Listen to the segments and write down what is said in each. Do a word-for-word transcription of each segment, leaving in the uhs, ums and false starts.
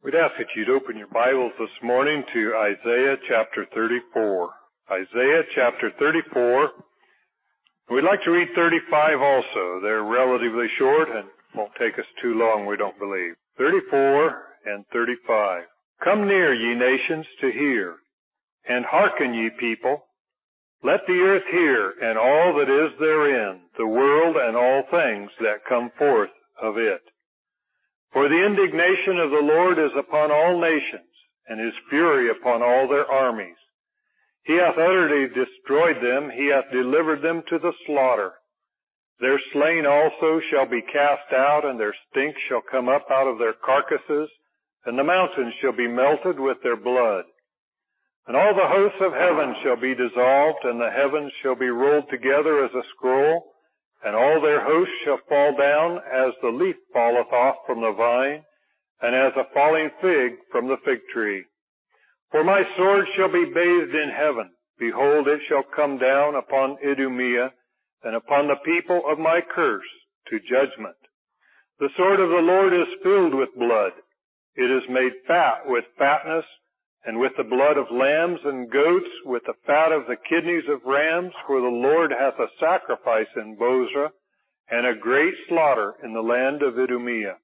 We'd ask that you'd open your Bibles this morning to Isaiah chapter thirty-four. Isaiah chapter thirty-four. We'd like to read thirty-five also. They're relatively short and won't take us too long, we don't believe. thirty-four and thirty-five. Come near, ye nations, to hear, and hearken, ye people. Let the earth hear, and all that is therein, the world and all things that come forth of it. For the indignation of the Lord is upon all nations, and his fury upon all their armies. He hath utterly destroyed them, he hath delivered them to the slaughter. Their slain also shall be cast out, and their stink shall come up out of their carcasses, and the mountains shall be melted with their blood. And all the hosts of heaven shall be dissolved, and the heavens shall be rolled together as a scroll, and all their hosts shall fall down as the leaf falleth off from the vine, and as a falling fig from the fig tree. For my sword shall be bathed in heaven. Behold, it shall come down upon Idumea, and upon the people of my curse, to judgment. The sword of the Lord is filled with blood. It is made fat with fatness, and with the blood of lambs and goats, with the fat of the kidneys of rams, for the Lord hath a sacrifice in Bozrah, and a great slaughter in the land of Idumea.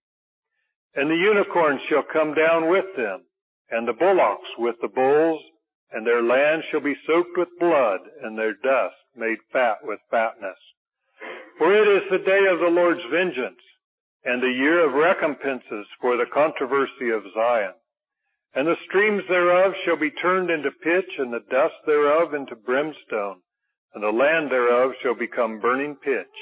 And the unicorns shall come down with them, and the bullocks with the bulls, and their land shall be soaked with blood, and their dust made fat with fatness. For it is the day of the Lord's vengeance, and the year of recompenses for the controversy of Zion. And the streams thereof shall be turned into pitch, and the dust thereof into brimstone, and the land thereof shall become burning pitch.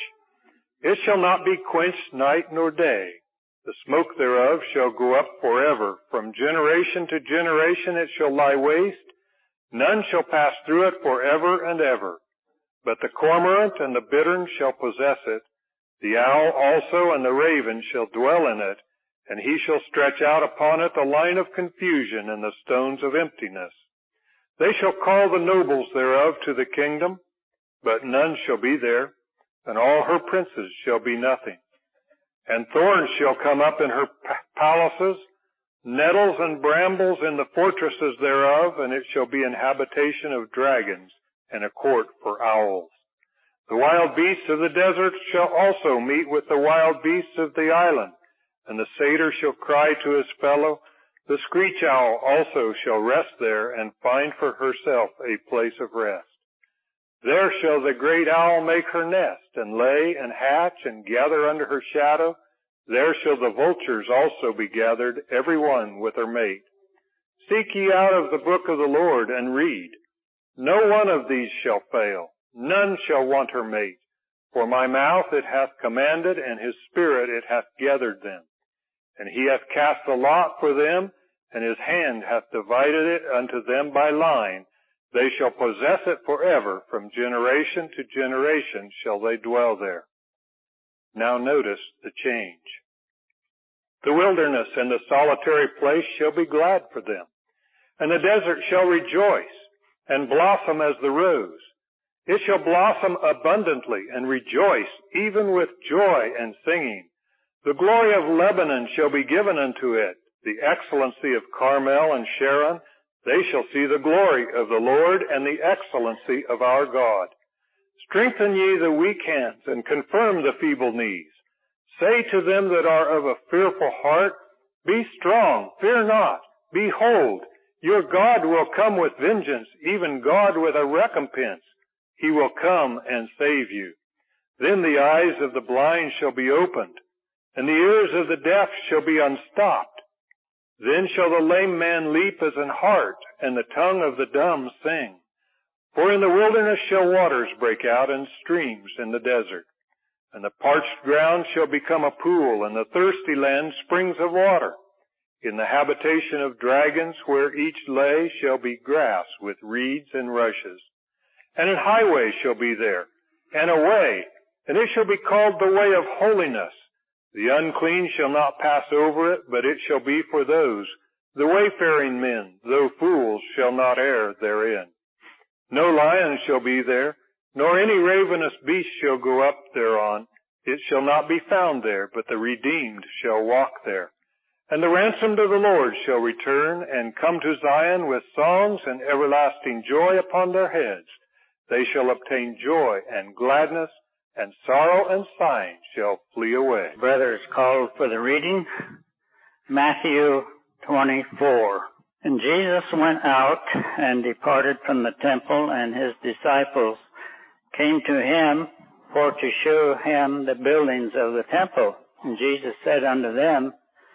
It shall not be quenched night nor day. The smoke thereof shall go up forever. From generation to generation it shall lie waste. None shall pass through it forever and ever. But the cormorant and the bittern shall possess it. The owl also and the raven shall dwell in it. And he shall stretch out upon it the line of confusion and the stones of emptiness. They shall call the nobles thereof to the kingdom, but none shall be there, and all her princes shall be nothing. And thorns shall come up in her palaces, nettles and brambles in the fortresses thereof, and it shall be an habitation of dragons, and a court for owls. The wild beasts of the desert shall also meet with the wild beasts of the island. And the satyr shall cry to his fellow. The screech owl also shall rest there, and find for herself a place of rest. There shall the great owl make her nest, and lay and hatch, and gather under her shadow. There shall the vultures also be gathered, every one with her mate. Seek ye out of the book of the Lord, and read. No one of these shall fail, none shall want her mate. For my mouth it hath commanded, and his spirit it hath gathered them. And he hath cast a lot for them, and his hand hath divided it unto them by line. They shall possess it forever, from generation to generation shall they dwell there. Now notice the change. The wilderness and the solitary place shall be glad for them, and the desert shall rejoice, and blossom as the rose. It shall blossom abundantly, and rejoice, even with joy and singing. The glory of Lebanon shall be given unto it, the excellency of Carmel and Sharon. They shall see the glory of the Lord and the excellency of our God. Strengthen ye the weak hands, and confirm the feeble knees. Say to them that are of a fearful heart, Be strong, fear not. Behold, your God will come with vengeance, even God with a recompense. He will come and save you. Then the eyes of the blind shall be opened, and the ears of the deaf shall be unstopped. Then shall the lame man leap as an hart, and the tongue of the dumb sing. For in the wilderness shall waters break out, and streams in the desert. And the parched ground shall become a pool, and the thirsty land springs of water. In the habitation of dragons, where each lay, shall be grass with reeds and rushes. And an highway shall be there, and a way, and it shall be called the way of holiness. The unclean shall not pass over it, but it shall be for those, the wayfaring men, though fools, shall not err therein. No lion shall be there, nor any ravenous beast shall go up thereon. It shall not be found there, but the redeemed shall walk there. And the ransomed of the Lord shall return and come to Zion with songs and everlasting joy upon their heads. They shall obtain joy and gladness, and sorrow and sighing shall flee away. Brothers, called for the reading, Matthew twenty-four. And Jesus went out and departed from the temple, and his disciples came to him for to show him the buildings of the temple. And Jesus said unto them,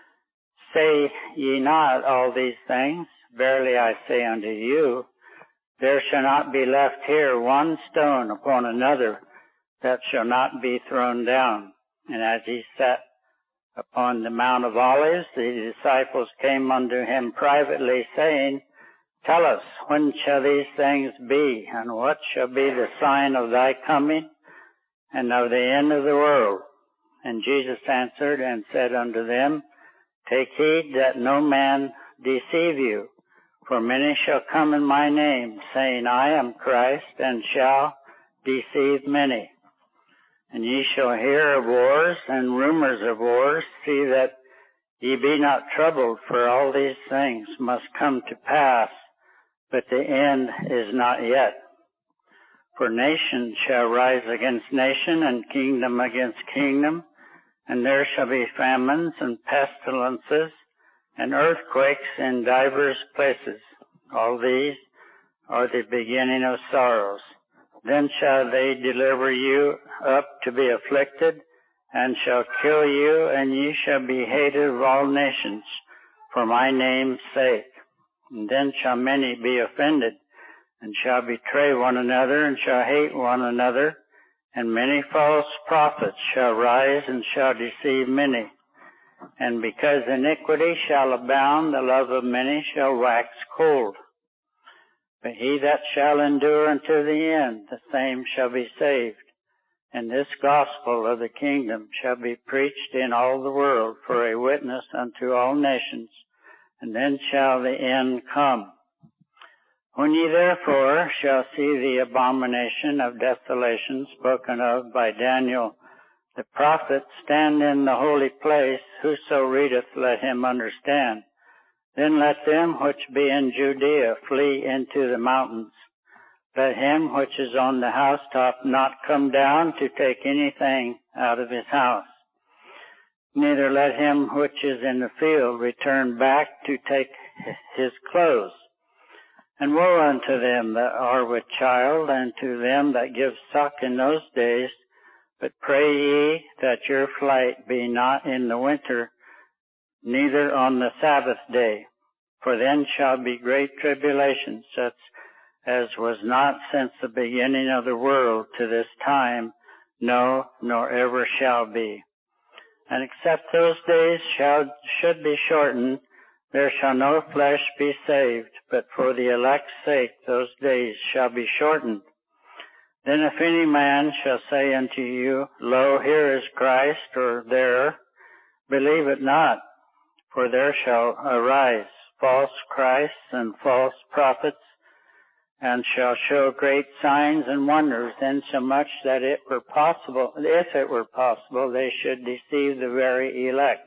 Say ye not all these things? Verily I say unto you, there shall not be left here one stone upon another that shall not be thrown down. And as he sat upon the Mount of Olives, the disciples came unto him privately, saying, Tell us, when shall these things be, and what shall be the sign of thy coming, and of the end of the world? And Jesus answered and said unto them, Take heed that no man deceive you, for many shall come in my name, saying, I am Christ, and shall deceive many. And ye shall hear of wars and rumors of wars. See that ye be not troubled, for all these things must come to pass, but the end is not yet. For nation shall rise against nation, and kingdom against kingdom, and there shall be famines and pestilences and earthquakes in divers places. All these are the beginning of sorrows. Then shall they deliver you up to be afflicted, and shall kill you, and ye shall be hated of all nations for my name's sake. And then shall many be offended, and shall betray one another, and shall hate one another. And many false prophets shall rise and shall deceive many. And because iniquity shall abound, the love of many shall wax cold. But he that shall endure unto the end, the same shall be saved. And this gospel of the kingdom shall be preached in all the world for a witness unto all nations, and then shall the end come. When ye therefore shall see the abomination of desolation spoken of by Daniel the prophet stand in the holy place, whoso readeth, let him understand. Then let them which be in Judea flee into the mountains. Let him which is on the housetop not come down to take anything out of his house. Neither let him which is in the field return back to take his clothes. And woe unto them that are with child, and to them that give suck in those days. But pray ye that your flight be not in the winter, neither on the Sabbath day. For then shall be great tribulation, such as was not since the beginning of the world to this time, no, nor ever shall be. And except those days shall should be shortened, there shall no flesh be saved, but for the elect's sake those days shall be shortened. Then if any man shall say unto you, Lo, here is Christ, or there, believe it not, for there shall arise false Christs and false prophets, and shall show great signs and wonders, insomuch that it were possible, if it were possible, they should deceive the very elect.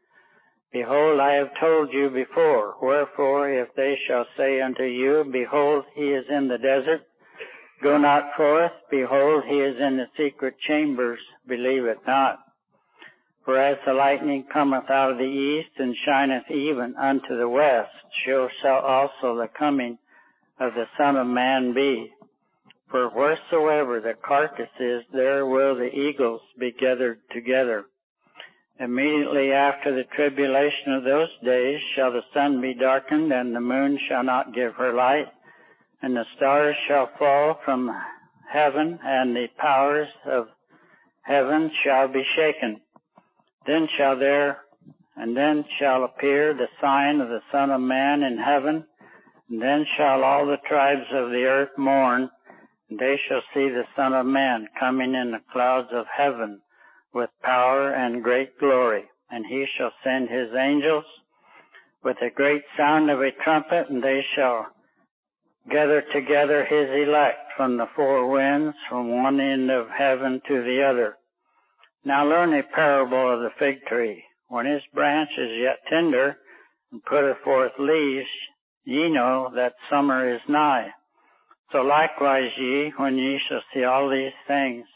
Behold, I have told you before. Wherefore, if they shall say unto you, Behold, he is in the desert, go not forth. Behold, he is in the secret chambers, believe it not. For as the lightning cometh out of the east, and shineth even unto the west, so shall also the coming of the Son of Man be. For wheresoever the carcass is, there will the eagles be gathered together. Immediately after the tribulation of those days shall the sun be darkened, and the moon shall not give her light, and the stars shall fall from heaven, and the powers of heaven shall be shaken. Then shall there, and then shall appear the sign of the Son of Man in heaven, and then shall all the tribes of the earth mourn, and they shall see the Son of Man coming in the clouds of heaven with power and great glory. And he shall send his angels with a great sound of a trumpet, and they shall gather together his elect from the four winds, from one end of heaven to the other. Now learn a parable of the fig tree. when his branch is yet tender, and putteth forth leaves, ye know that summer is nigh. So likewise ye, when ye shall see all these things,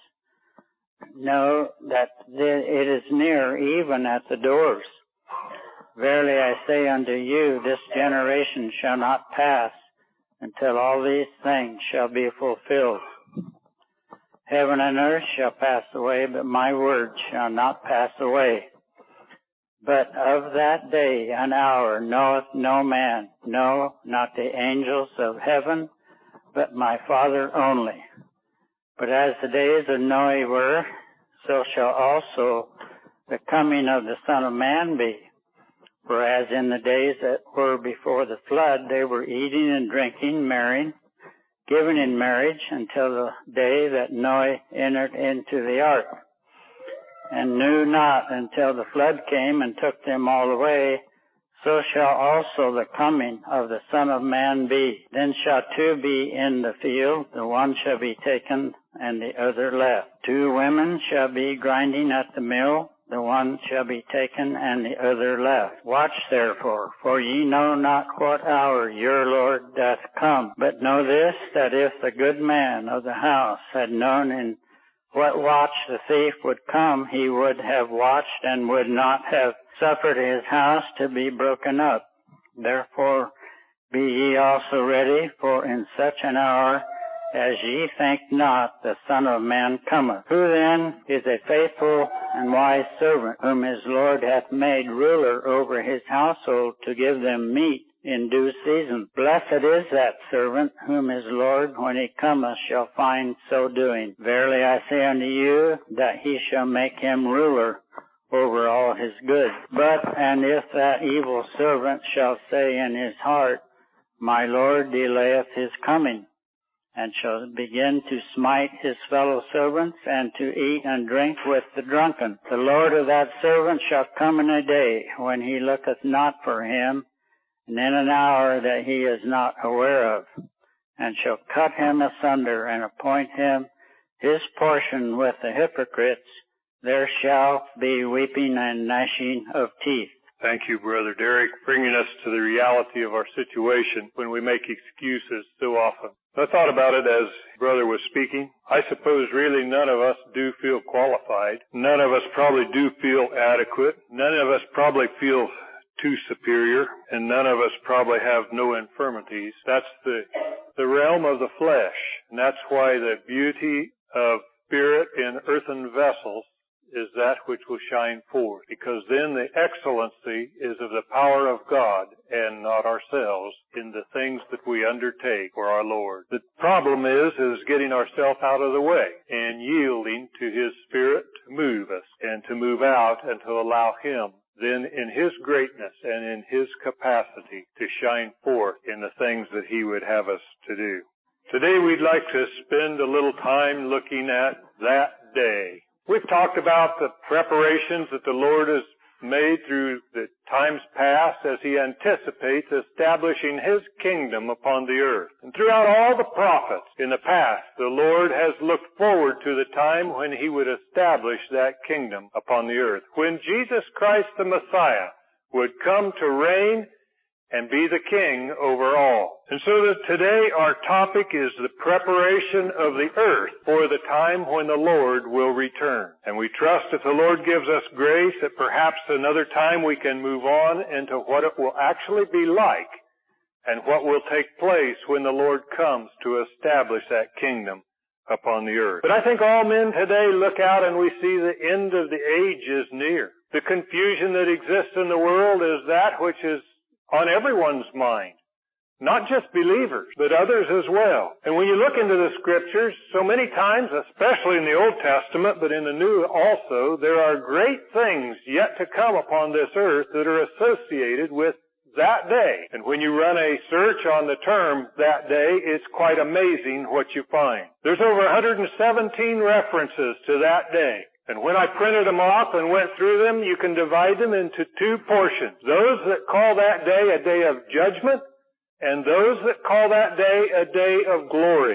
know that it is near, even at the doors. Verily I say unto you, this generation shall not pass until all these things shall be fulfilled. Heaven and earth shall pass away, but my word shall not pass away. But of that day and hour knoweth no man, no, not the angels of heaven, but my Father only. But as the days of Noe were, so shall also the coming of the Son of Man be. For as in the days that were before the flood, they were eating and drinking, marrying, given in marriage, until the day that Noe entered into the ark, and knew not until the flood came and took them all away, so shall also the coming of the Son of Man be. Then shall two be in the field, the one shall be taken, and the other left. Two women shall be grinding at the mill, the one shall be taken, and the other left. Watch therefore, for ye know not what hour your Lord doth come. But know this, that if the good man of the house had known in what watch the thief would come, he would have watched, and would not have suffered his house to be broken up. Therefore be ye also ready, for in such an hour as ye think not, the Son of Man cometh. Who then is a faithful and wise servant, whom his Lord hath made ruler over his household, to give them meat in due season? Blessed is that servant, whom his Lord, when he cometh, shall find so doing. Verily I say unto you, that he shall make him ruler over all his goods. But, and if that evil servant shall say in his heart, my Lord delayeth his coming, and shall begin to smite his fellow servants, and to eat and drink with the drunken, the Lord of that servant shall come in a day when he looketh not for him, and in an hour that he is not aware of, and shall cut him asunder, and appoint him his portion with the hypocrites. There shall be weeping and gnashing of teeth. Thank you, Brother Derek, bringing us to the reality of our situation when we make excuses so often. I thought about it as Brother was speaking. I suppose really none of us do feel qualified. None of us probably do feel adequate. None of us probably feel too superior, and none of us probably have no infirmities. That's the the realm of the flesh, and that's why the beauty of spirit in earthen vessels is that which will shine forth, because then the excellency is of the power of God and not ourselves in the things that we undertake for our Lord. The problem is, is getting ourselves out of the way and yielding to His Spirit to move us and to move out and to allow Him then in His greatness and in His capacity to shine forth in the things that He would have us to do. Today we'd like to spend a little time looking at that day. We've talked about the preparations that the Lord has made through the times past as He anticipates establishing His kingdom upon the earth. And throughout all the prophets in the past, the Lord has looked forward to the time when He would establish that kingdom upon the earth, when Jesus Christ the Messiah would come to reign and be the king over all. And so that today our topic is the preparation of the earth for the time when the Lord will return. And we trust if the Lord gives us grace that perhaps another time we can move on into what it will actually be like and what will take place when the Lord comes to establish that kingdom upon the earth. But I think all men today look out and we see the end of the age is near. The confusion that exists in the world is that which is on everyone's mind. Not just believers, but others as well. And when you look into the Scriptures, so many times, especially in the Old Testament, but in the New also, there are great things yet to come upon this earth that are associated with that day. And when you run a search on the term that day, it's quite amazing what you find. There's over one hundred seventeen references to that day. And when I printed them off and went through them, you can divide them into two portions. Those that call that day a day of judgment, and those that call that day a day of glory.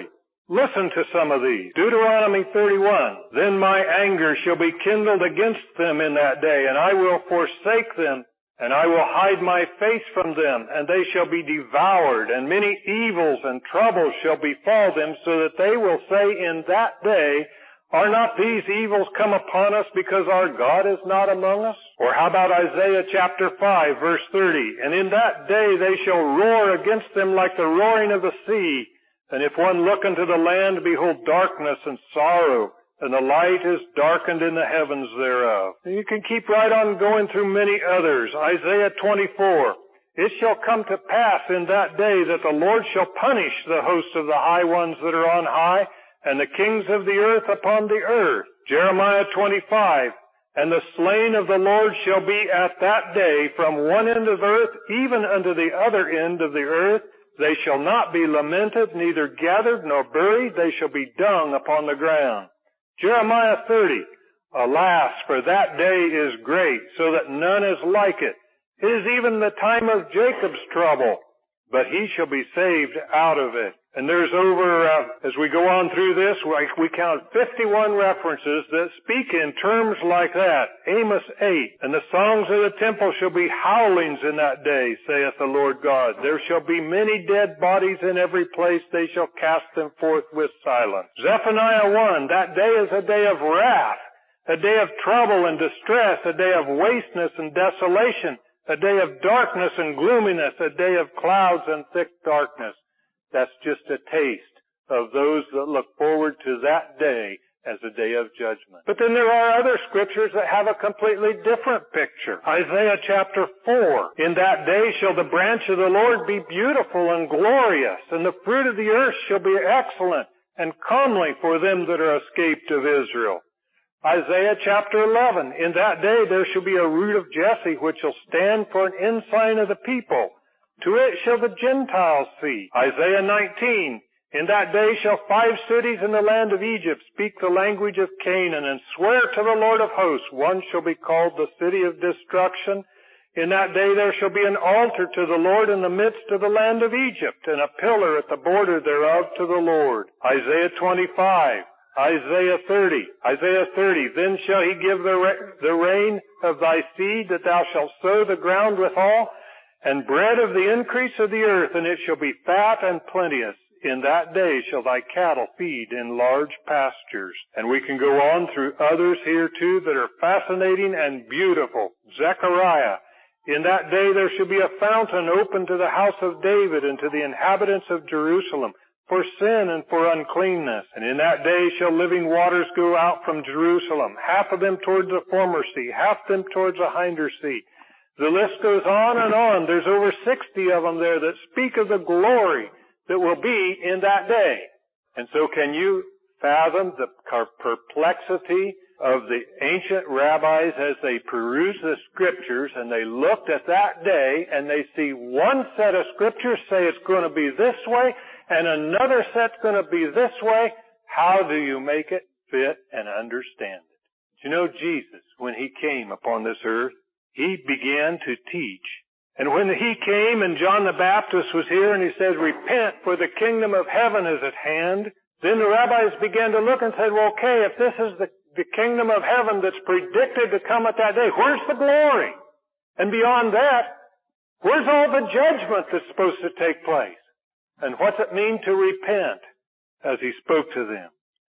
Listen to some of these. Deuteronomy thirty-one. Then my anger shall be kindled against them in that day, and I will forsake them, and I will hide my face from them, and they shall be devoured, and many evils and troubles shall befall them, so that they will say in that day, are not these evils come upon us because our God is not among us? Or how about Isaiah chapter five, verse thirty? And in that day they shall roar against them like the roaring of the sea. And if one look into the land, behold darkness and sorrow, and the light is darkened in the heavens thereof. And you can keep right on going through many others. Isaiah twenty-four. It shall come to pass in that day that the Lord shall punish the hosts of the high ones that are on high, and the kings of the earth upon the earth. Jeremiah twenty-five. And the slain of the Lord shall be at that day from one end of earth even unto the other end of the earth. They shall not be lamented, neither gathered nor buried. They shall be dung upon the ground. Jeremiah thirty. Alas, for that day is great, so that none is like it. It is even the time of Jacob's trouble, but he shall be saved out of it. And there's over, uh, as we go on through this, we, we count fifty-one references that speak in terms like that. Amos eight, and the songs of the temple shall be howlings in that day, saith the Lord God. There shall be many dead bodies in every place. They shall cast them forth with silence. Zephaniah one, that day is a day of wrath, a day of trouble and distress, a day of wasteness and desolation, a day of darkness and gloominess, a day of clouds and thick darkness. That's just a taste of those that look forward to that day as a day of judgment. But then there are other scriptures that have a completely different picture. Isaiah chapter four. In that day shall the branch of the Lord be beautiful and glorious, and the fruit of the earth shall be excellent and comely for them that are escaped of Israel. Isaiah chapter eleven. In that day there shall be a root of Jesse, which shall stand for an ensign of the people. To it shall the Gentiles see. Isaiah nineteen. In that day shall five cities in the land of Egypt speak the language of Canaan, and swear to the Lord of hosts. One shall be called the city of destruction. In that day there shall be an altar to the Lord in the midst of the land of Egypt, and a pillar at the border thereof to the Lord. Isaiah twenty-five. Isaiah thirty. Isaiah thirty. Then shall he give the, ra- the rain of thy seed, that thou shalt sow the ground withal, and bread of the increase of the earth, and it shall be fat and plenteous. In that day shall thy cattle feed in large pastures. And we can go on through others here too that are fascinating and beautiful. Zechariah. In that day there shall be a fountain open to the house of David and to the inhabitants of Jerusalem, for sin and for uncleanness. And in that day shall living waters go out from Jerusalem, half of them towards the former sea, half them towards the hinder sea. The list goes on and on. There's over sixty of them there that speak of the glory that will be in that day. And so can you fathom the perplexity of the ancient rabbis as they peruse the scriptures and they looked at that day and they see one set of scriptures say it's going to be this way and another set's going to be this way? How do you make it fit and understand it? You know, Jesus, when he came upon this earth, he began to teach. And when he came and John the Baptist was here and he says, repent, for the kingdom of heaven is at hand, then the rabbis began to look and said, well, okay, if this is the, the kingdom of heaven that's predicted to come at that day, where's the glory? And beyond that, where's all the judgment that's supposed to take place? And what's it mean to repent? As he spoke to them.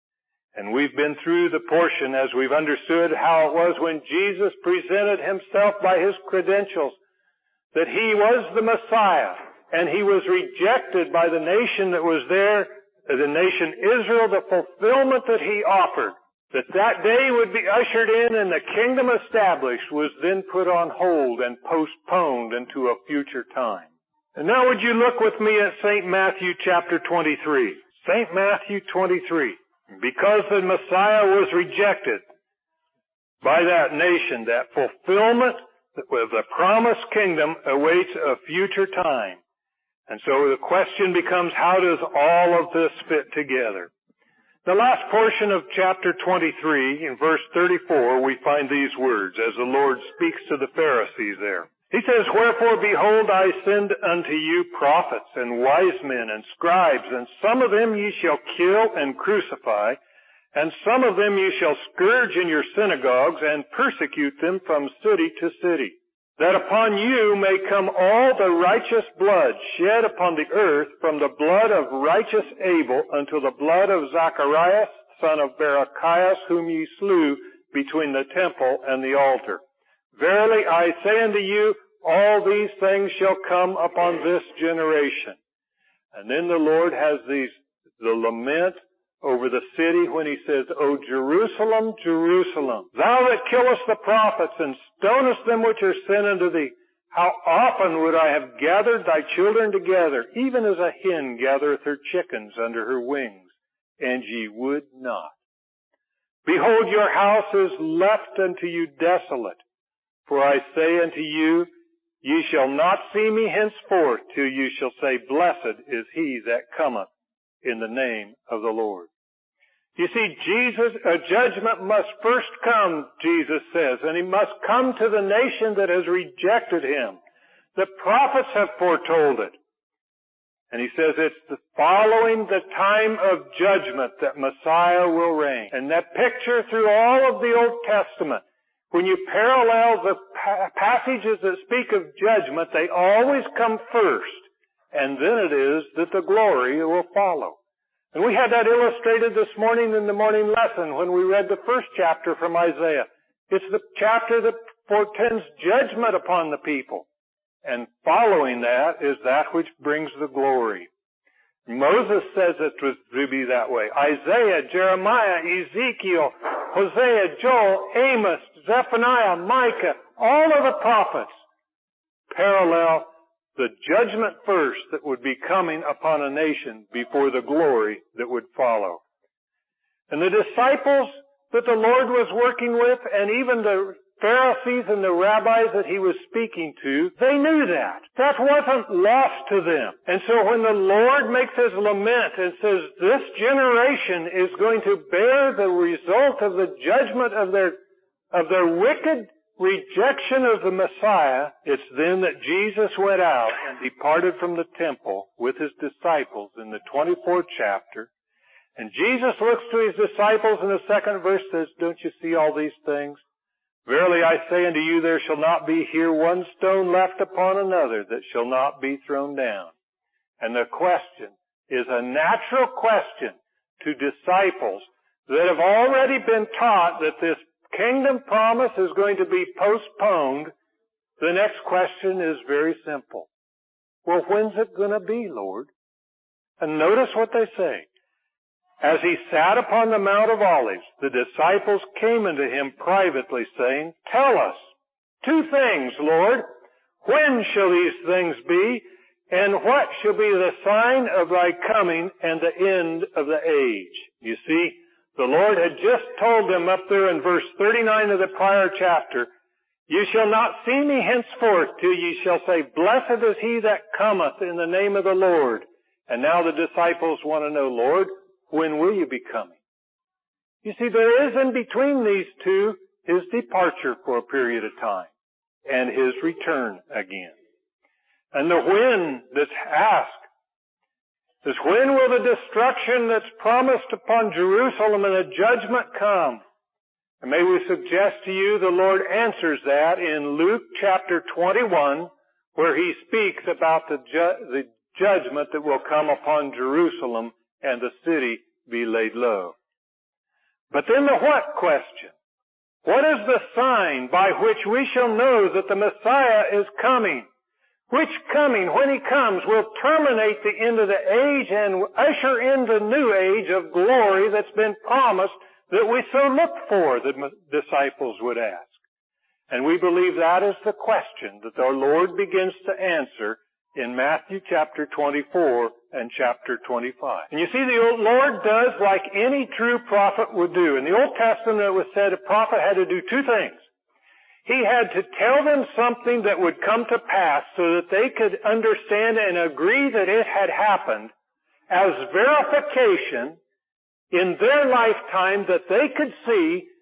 And we've been through the portion as we've understood how it was when Jesus presented himself by his credentials, that he was the Messiah, and he was rejected by the nation that was there, the nation Israel, the fulfillment that he offered, that that day would be ushered in and the kingdom established, was then put on hold and postponed into a future time. And now would you look with me at Saint Matthew chapter twenty-three. Saint Matthew twenty-three. Because the Messiah was rejected by that nation, that fulfillment of the promised kingdom awaits a future time. And so the question becomes, how does all of this fit together? The last portion of chapter twenty-three, in verse thirty-four, we find these words as the Lord speaks to the Pharisees there. He says, "Wherefore, behold, I send unto you prophets and wise men and scribes, and some of them ye shall kill and crucify, and some of them ye shall scourge in your synagogues, and persecute them from city to city, that upon you may come all the righteous blood shed upon the earth, from the blood of righteous Abel unto the blood of Zacharias, son of Barachias, whom ye slew between the temple and the altar. Verily I say unto you, all these things shall come upon this generation." And then the Lord has these, the lament over the city when he says, "O Jerusalem, Jerusalem, thou that killest the prophets and stonest them which are sent unto thee, how often would I have gathered thy children together, even as a hen gathereth her chickens under her wings, and ye would not. Behold, your house is left unto you desolate. For I say unto you, ye shall not see me henceforth, till you shall say, Blessed is he that cometh in the name of the Lord." You see, Jesus, a judgment must first come, Jesus says, and he must come to the nation that has rejected him. The prophets have foretold it. And he says it's the following the time of judgment that Messiah will reign. And that picture through all of the Old Testament, when you parallel the pa- passages that speak of judgment, they always come first. And then it is that the glory will follow. And we had that illustrated this morning in the morning lesson when we read the first chapter from Isaiah. It's the chapter that portends judgment upon the people. And following that is that which brings the glory. Moses says it was to be that way. Isaiah, Jeremiah, Ezekiel, Hosea, Joel, Amos, Zephaniah, Micah, all of the prophets parallel the judgment first that would be coming upon a nation before the glory that would follow. And the disciples that the Lord was working with, and even the Pharisees and the rabbis that he was speaking to, they knew that. That wasn't lost to them. And so when the Lord makes his lament and says, this generation is going to bear the result of the judgment of their, of their wicked rejection of the Messiah, it's then that Jesus went out and departed from the temple with his disciples in the twenty-fourth chapter. And Jesus looks to his disciples in the second verse, says, don't you see all these things? Verily I say unto you, there shall not be here one stone left upon another that shall not be thrown down. And the question is a natural question to disciples that have already been taught that this kingdom promise is going to be postponed. The next question is very simple. Well, when's it going to be, Lord? And notice what they say. As he sat upon the Mount of Olives, the disciples came unto him privately, saying, Tell us two things, Lord. When shall these things be? And what shall be the sign of thy coming and the end of the age? You see, the Lord had just told them up there in verse thirty-nine of the prior chapter, You shall not see me henceforth till ye shall say, Blessed is he that cometh in the name of the Lord. And now the disciples want to know, Lord, when will you be coming? You see, there is in between these two his departure for a period of time and his return again. And the when that's asked is, when will the destruction that's promised upon Jerusalem and the judgment come? And may we suggest to you the Lord answers that in Luke chapter twenty-one, where he speaks about the, ju- the judgment that will come upon Jerusalem and the city be laid low. But then the what question? What is the sign by which we shall know that the Messiah is coming? Which coming, when he comes, will terminate the end of the age and usher in the new age of glory that's been promised that we so look for, the disciples would ask. And we believe that is the question that our Lord begins to answer in Matthew chapter twenty-four and chapter twenty-five. And you see, the Lord does like any true prophet would do. In the Old Testament it was said a prophet had to do two things. He had to tell them something that would come to pass so that they could understand and agree that it had happened as verification in their lifetime that they could see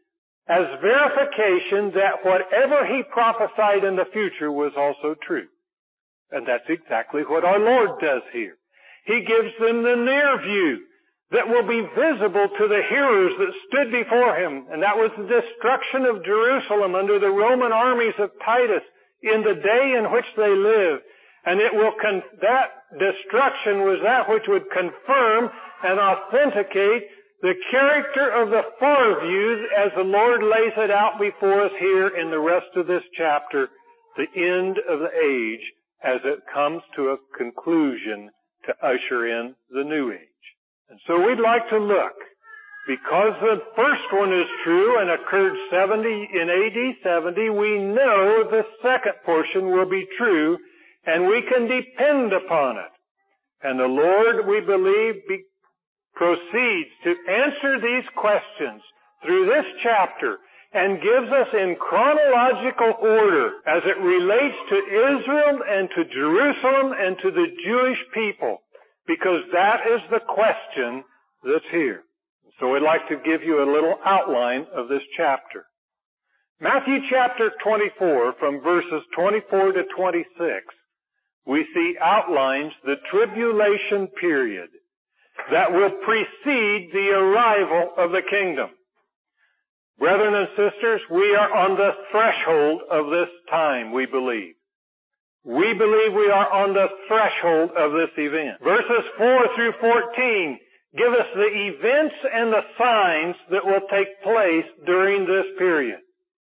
as verification that whatever he prophesied in the future was also true. And that's exactly what our Lord does here. He gives them the near view that will be visible to the hearers that stood before him, and that was the destruction of Jerusalem under the Roman armies of Titus in the day in which they lived. And it will con- that destruction was that which would confirm and authenticate the character of the far views as the Lord lays it out before us here in the rest of this chapter, the end of the age as it comes to a conclusion to usher in the new age. And so we'd like to look, because the first one is true and occurred seventy in A D seventy, we know the second portion will be true, and we can depend upon it. And the Lord, we believe, be, proceeds to answer these questions through this chapter and gives us in chronological order as it relates to Israel and to Jerusalem and to the Jewish people, because that is the question that's here. So we'd like to give you a little outline of this chapter. Matthew chapter twenty-four, from verses twenty-four to twenty-six, we see outlines the tribulation period that will precede the arrival of the kingdom. Brethren and sisters, we are on the threshold of this time, we believe. We believe we are on the threshold of this event. Verses four through fourteen give us the events and the signs that will take place during this period.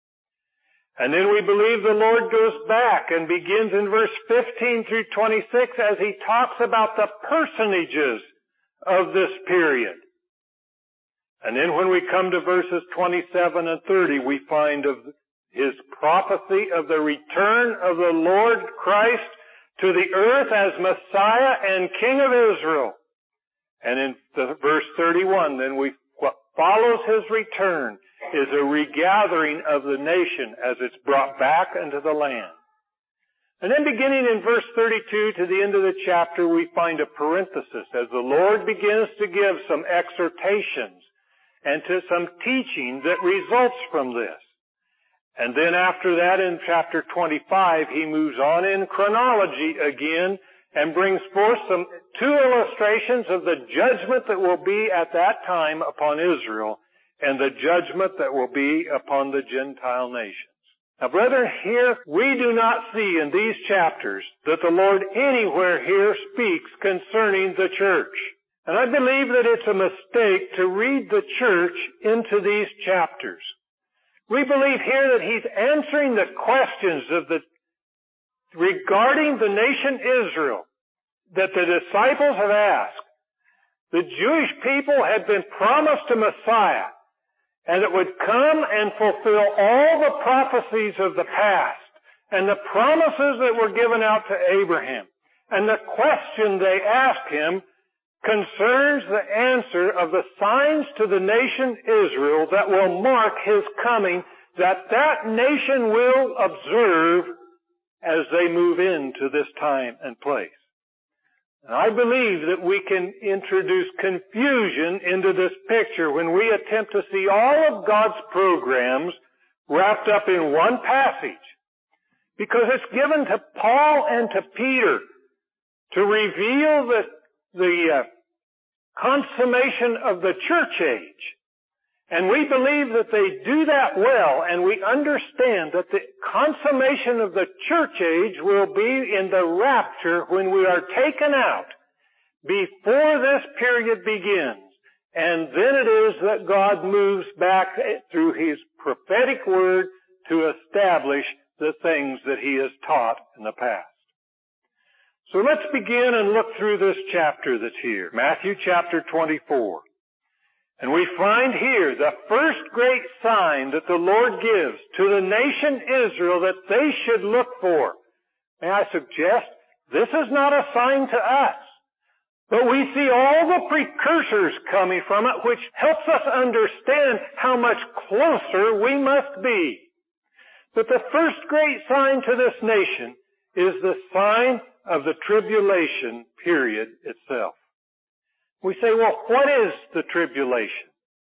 And then we believe the Lord goes back and begins in verse fifteen through twenty-six as he talks about the personages of this period. And then when we come to verses twenty-seven and thirty, we find of his prophecy of the return of the Lord Christ to the earth as Messiah and King of Israel. And in the verse thirty-one, then we, what follows his return is a regathering of the nation as it's brought back into the land. And then beginning in verse thirty-two to the end of the chapter, we find a parenthesis as the Lord begins to give some exhortations and to some teaching that results from this. And then after that in chapter twenty-five, he moves on in chronology again and brings forth some two illustrations of the judgment that will be at that time upon Israel and the judgment that will be upon the Gentile nations. Now, brethren, here we do not see in these chapters that the Lord anywhere here speaks concerning the church. And I believe that it's a mistake to read the church into these chapters. We believe here that he's answering the questions of the regarding the nation Israel that the disciples have asked. The Jewish people had been promised a Messiah, and it would come and fulfill all the prophecies of the past and the promises that were given out to Abraham. And the question they asked him concerns the answer of the signs to the nation Israel that will mark his coming, that that nation will observe as they move into this time and place. And I believe that we can introduce confusion into this picture when we attempt to see all of God's programs wrapped up in one passage. Because it's given to Paul and to Peter to reveal the, the uh, consummation of the church age. And we believe that they do that well, and we understand that the consummation of the church age will be in the rapture when we are taken out before this period begins. And then it is that God moves back through his prophetic word to establish the things that he has taught in the past. So let's begin and look through this chapter that's here, Matthew chapter twenty-four. And we find here the first great sign that the Lord gives to the nation Israel that they should look for. May I suggest, this is not a sign to us, but we see all the precursors coming from it, which helps us understand how much closer we must be. But the first great sign to this nation is the sign of the tribulation period itself. We say, well, what is the tribulation?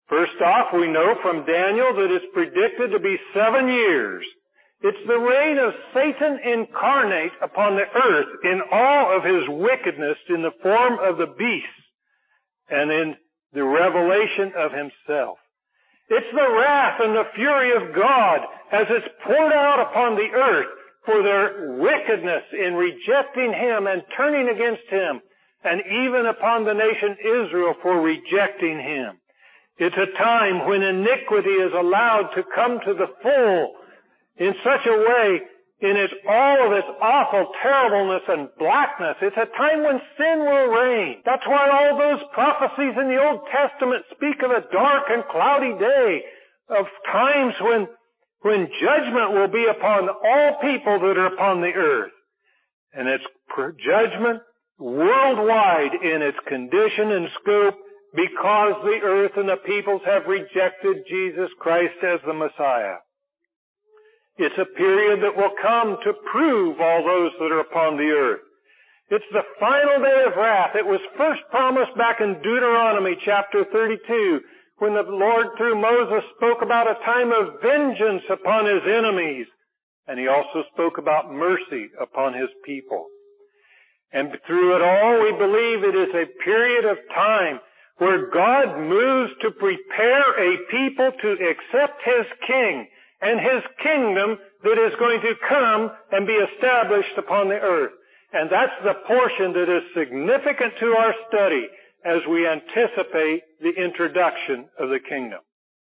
First off, we know from Daniel that it's predicted to be seven years. It's the reign of Satan incarnate upon the earth in all of his wickedness in the form of the beast and in the revelation of himself. It's the wrath and the fury of God as it's poured out upon the earth for their wickedness in rejecting Him and turning against Him, and even upon the nation Israel for rejecting Him. It's a time when iniquity is allowed to come to the full in such a way, in its all of its awful terribleness and blackness. It's a time when sin will reign. That's why all those prophecies in the Old Testament speak of a dark and cloudy day, of times when, when judgment will be upon all people that are upon the earth. And it's judgment worldwide in its condition and scope because the earth and the peoples have rejected Jesus Christ as the Messiah. It's a period that will come to prove all those that are upon the earth. It's the final day of wrath. It was first promised back in Deuteronomy chapter thirty-two, when the Lord through Moses spoke about a time of vengeance upon His enemies. And He also spoke about mercy upon His people. And through it all, we believe it is a period of time where God moves to prepare a people to accept His King and His kingdom that is going to come and be established upon the earth. And that's the portion that is significant to our study as we anticipate the introduction of the kingdom.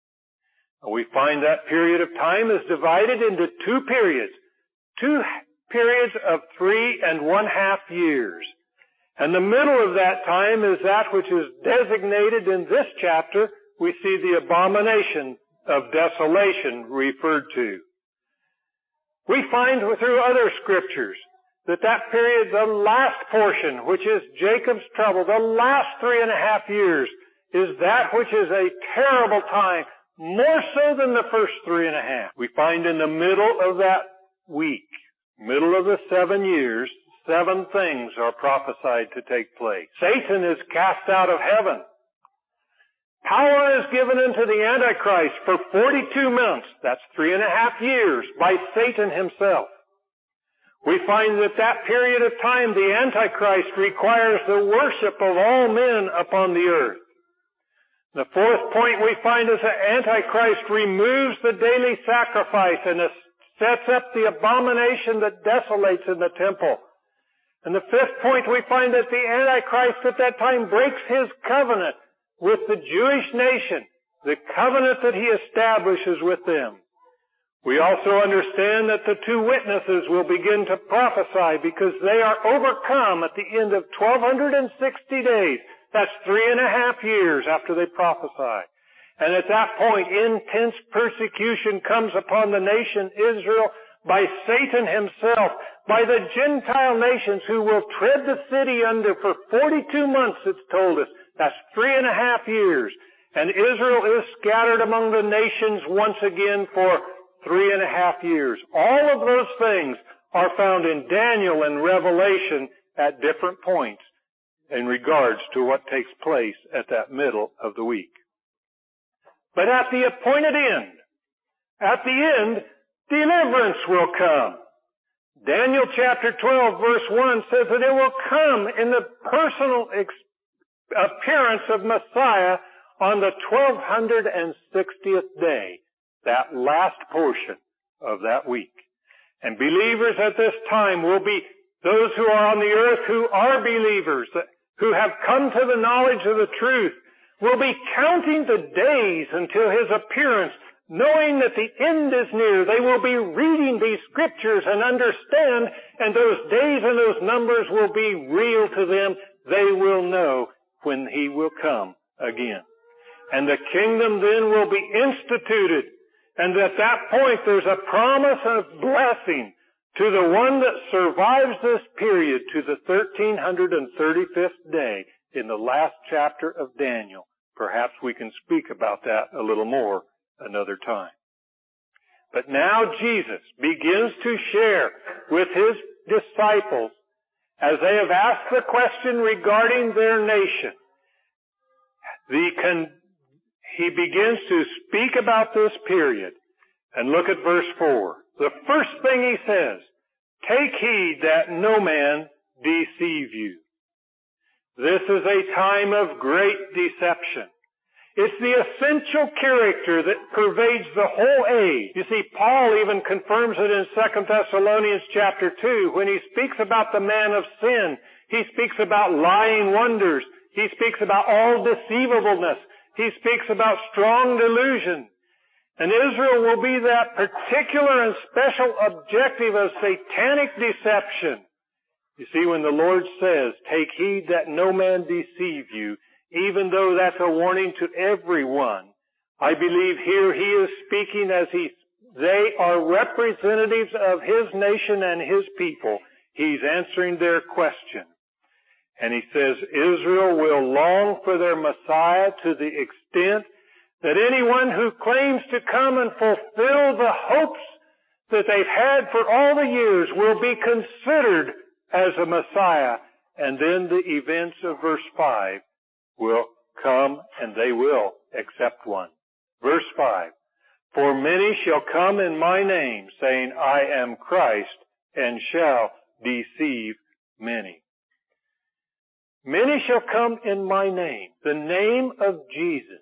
We find that period of time is divided into two periods, two periods of three and one half years. And the middle of that time is that which is designated in this chapter. We see the abomination of desolation referred to. We find through other scriptures that that period, the last portion, which is Jacob's trouble, the last three and a half years, is that which is a terrible time, more so than the first three and a half. We find in the middle of that week, middle of the seven years, seven things are prophesied to take place. Satan is cast out of heaven. Power is given unto the Antichrist for forty-two months, that's three and a half years, by Satan himself. We find that that period of time, the Antichrist requires the worship of all men upon the earth. The fourth point we find is that Antichrist removes the daily sacrifice and sets up the abomination that desolates in the temple. And the fifth point we find that the Antichrist at that time breaks his covenant with the Jewish nation, the covenant that he establishes with them. We also understand that the two witnesses will begin to prophesy because they are overcome at the end of twelve sixty days. That's three and a half years after they prophesy. And at that point, intense persecution comes upon the nation Israel by Satan himself, by the Gentile nations who will tread the city under for forty-two months, it's told us. That's three and a half years. And Israel is scattered among the nations once again for three and a half years. All of those things are found in Daniel and Revelation at different points in regards to what takes place at that middle of the week. But at the appointed end, at the end, deliverance will come. Daniel chapter twelve verse one says that it will come in the personal experience appearance of Messiah on the twelve sixtieth day, that last portion of that week. And believers at this time will be those who are on the earth who are believers, who have come to the knowledge of the truth, will be counting the days until His appearance, knowing that the end is near. They will be reading these scriptures and understand, and those days and those numbers will be real to them. They will know when He will come again. And the kingdom then will be instituted. And at that point there's a promise of blessing to the one that survives this period to the thirteen thirty-fifth day in the last chapter of Daniel. Perhaps we can speak about that a little more another time. But now Jesus begins to share with His disciples as they have asked the question regarding their nation. The con- he begins to speak about this period. And look at verse four. The first thing he says, take heed that no man deceive you. This is a time of great deception. It's the essential character that pervades the whole age. You see, Paul even confirms it in Second Thessalonians chapter two when he speaks about the man of sin. He speaks about lying wonders. He speaks about all deceivableness. He speaks about strong delusion. And Israel will be that particular and special objective of satanic deception. You see, when the Lord says, take heed that no man deceive you, even though that's a warning to everyone, I believe here he is speaking as he, they are representatives of his nation and his people. He's answering their question. And he says, Israel will long for their Messiah to the extent that anyone who claims to come and fulfill the hopes that they've had for all the years will be considered as a Messiah. And then the events of verse five will come and they will accept one. Verse five, for many shall come in my name, saying, I am Christ, and shall deceive many. Many shall come in my name, the name of Jesus.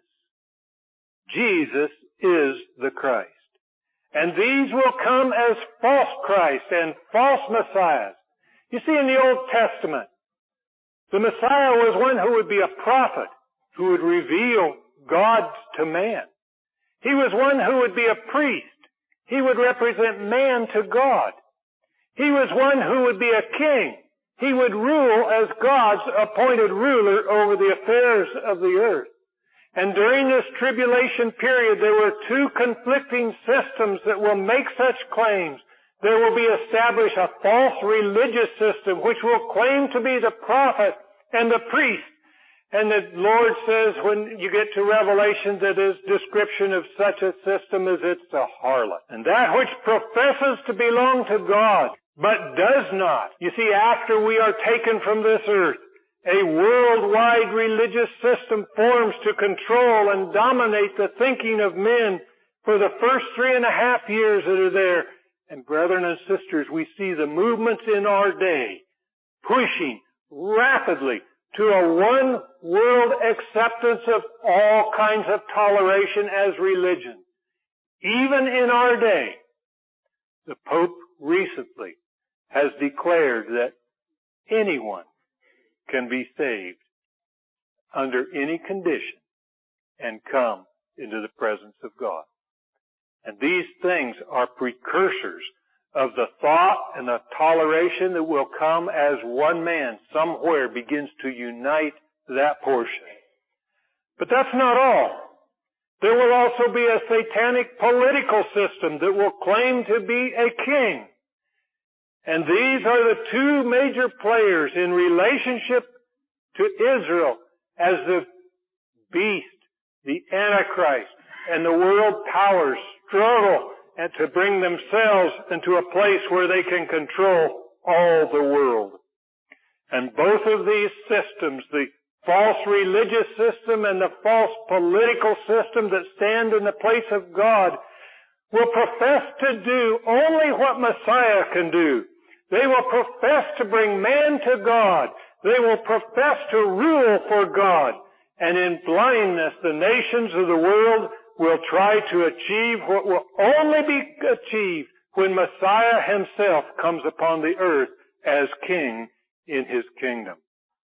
Jesus is the Christ. And these will come as false Christ and false Messiahs. You see, in the Old Testament, the Messiah was one who would be a prophet, who would reveal God to man. He was one who would be a priest. He would represent man to God. He was one who would be a king. He would rule as God's appointed ruler over the affairs of the earth. And during this tribulation period, there were two conflicting systems that will make such claims. There will be established a false religious system which will claim to be the prophet and the priest. And the Lord says when you get to Revelation that his description of such a system is it's a harlot. And that which professes to belong to God, but does not. You see, after we are taken from this earth, a worldwide religious system forms to control and dominate the thinking of men for the first three and a half years that are there. And brethren and sisters, we see the movements in our day pushing rapidly to a one world acceptance of all kinds of toleration as religion. Even in our day, the Pope recently has declared that anyone can be saved under any condition and come into the presence of God. And these things are precursors of the thought and the toleration that will come as one man somewhere begins to unite that portion. But that's not all. There will also be a satanic political system that will claim to be a king. And these are the two major players in relationship to Israel as the beast, the Antichrist, and the world powers struggle and to bring themselves into a place where they can control all the world. And both of these systems, the false religious system and the false political system that stand in the place of God, will profess to do only what Messiah can do. They will profess to bring man to God. They will profess to rule for God. And in blindness, the nations of the world will try to achieve what will only be achieved when Messiah himself comes upon the earth as king in his kingdom.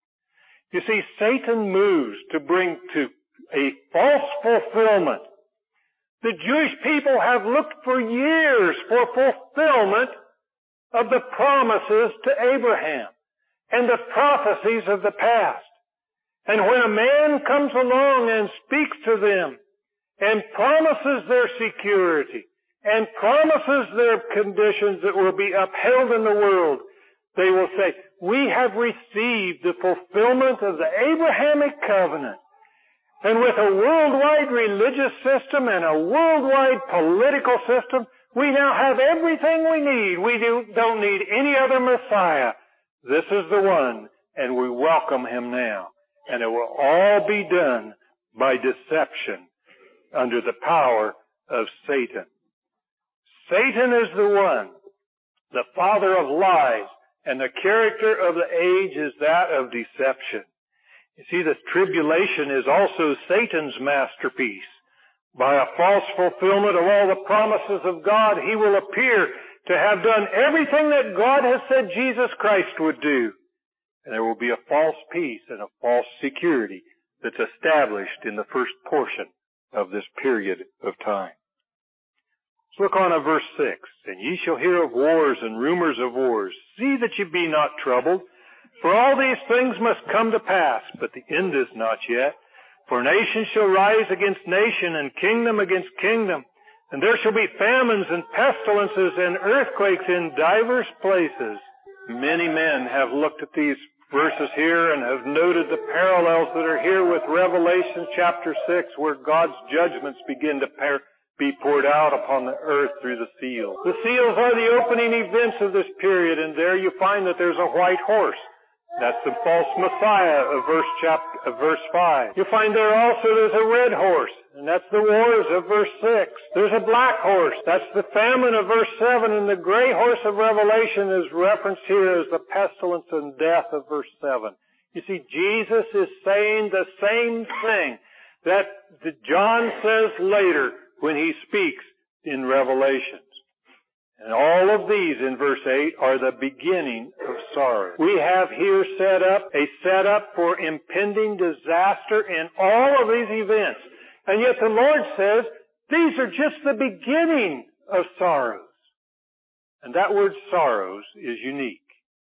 You see, Satan moves to bring to a false fulfillment. The Jewish people have looked for years for fulfillment of the promises to Abraham and the prophecies of the past. And when a man comes along and speaks to them and promises their security and promises their conditions that will be upheld in the world, they will say, we have received the fulfillment of the Abrahamic covenant. And with a worldwide religious system and a worldwide political system, we now have everything we need. We do, don't need any other Messiah. This is the one, and we welcome him now. And it will all be done by deception under the power of Satan. Satan is the one, the father of lies, and the character of the age is that of deception. You see, the tribulation is also Satan's masterpiece. By a false fulfillment of all the promises of God, he will appear to have done everything that God has said Jesus Christ would do. And there will be a false peace and a false security that's established in the first portion of this period of time. Let's look on at verse six. And ye shall hear of wars and rumors of wars. See that ye be not troubled, for all these things must come to pass, but the end is not yet. For nation shall rise against nation, and kingdom against kingdom. And there shall be famines and pestilences and earthquakes in divers places. Many men have looked at these verses here and have noted the parallels that are here with Revelation chapter six, where God's judgments begin to par- be poured out upon the earth through the seals. The seals are the opening events of this period, and there you find that there's a white horse. That's the false Messiah of verse chapter, of verse five. You find there also there's a red horse, and that's the wars of verse six. There's a black horse. That's the famine of verse seven, and the gray horse of Revelation is referenced here as the pestilence and death of verse seven. You see, Jesus is saying the same thing that John says later when he speaks in Revelation. And all of these in verse eight are the beginning of sorrow. We have here set up a setup for impending disaster in all of these events. And yet the Lord says, these are just the beginning of sorrows. And that word sorrows is unique.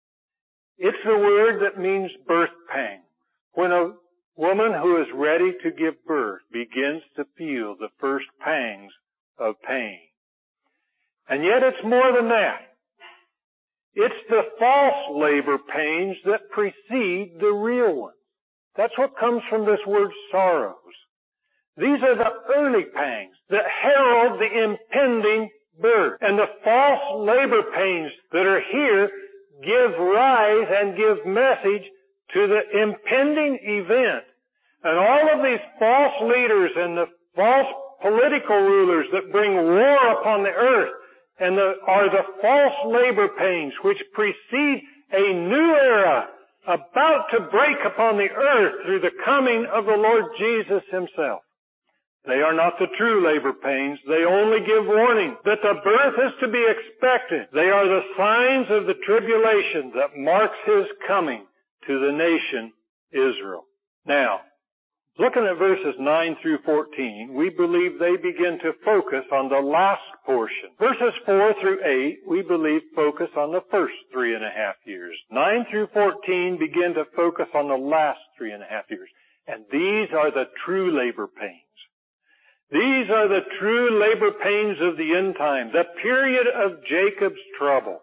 It's the word that means birth pang. When a woman who is ready to give birth begins to feel the first pangs of pain. And yet it's more than that. It's the false labor pains that precede the real ones. That's what comes from this word sorrows. These are the early pangs that herald the impending birth. And the false labor pains that are here give rise and give message to the impending event. And all of these false leaders and the false political rulers that bring war upon the earth and the, are the false labor pains which precede a new era about to break upon the earth through the coming of the Lord Jesus Himself. They are not the true labor pains. They only give warning that the birth is to be expected. They are the signs of the tribulation that marks His coming to the nation Israel. Now, looking at verses nine through fourteen, we believe they begin to focus on the last portion. Verses four through eight, we believe, focus on the first three and a half years. nine through fourteen begin to focus on the last three and a half years. And these are the true labor pains. These are the true labor pains of the end time, the period of Jacob's trouble.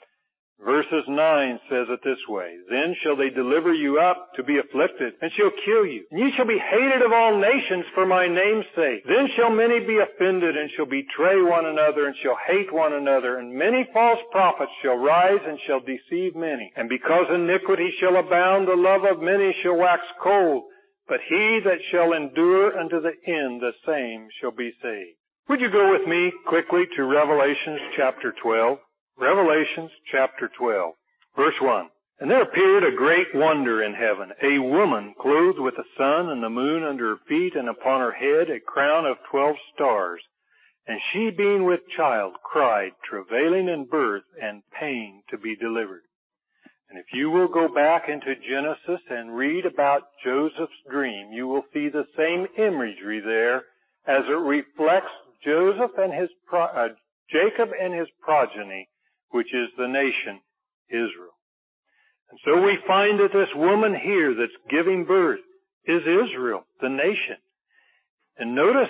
Verses nine says it this way, Then shall they deliver you up to be afflicted, and shall kill you. And ye shall be hated of all nations for my name's sake. Then shall many be offended, and shall betray one another, and shall hate one another. And many false prophets shall rise, and shall deceive many. And because iniquity shall abound, the love of many shall wax cold. But he that shall endure unto the end, the same shall be saved. Would you go with me quickly to Revelations chapter twelve? Revelations chapter twelve, verse one. And there appeared a great wonder in heaven, a woman clothed with the sun and the moon under her feet, and upon her head a crown of twelve stars. And she, being with child, cried, travailing in birth and pain to be delivered. And if you will go back into Genesis and read about Joseph's dream, you will see the same imagery there as it reflects Joseph and his pro- uh, Jacob and his progeny, which is the nation Israel. And so we find that this woman here that's giving birth is Israel, the nation. And notice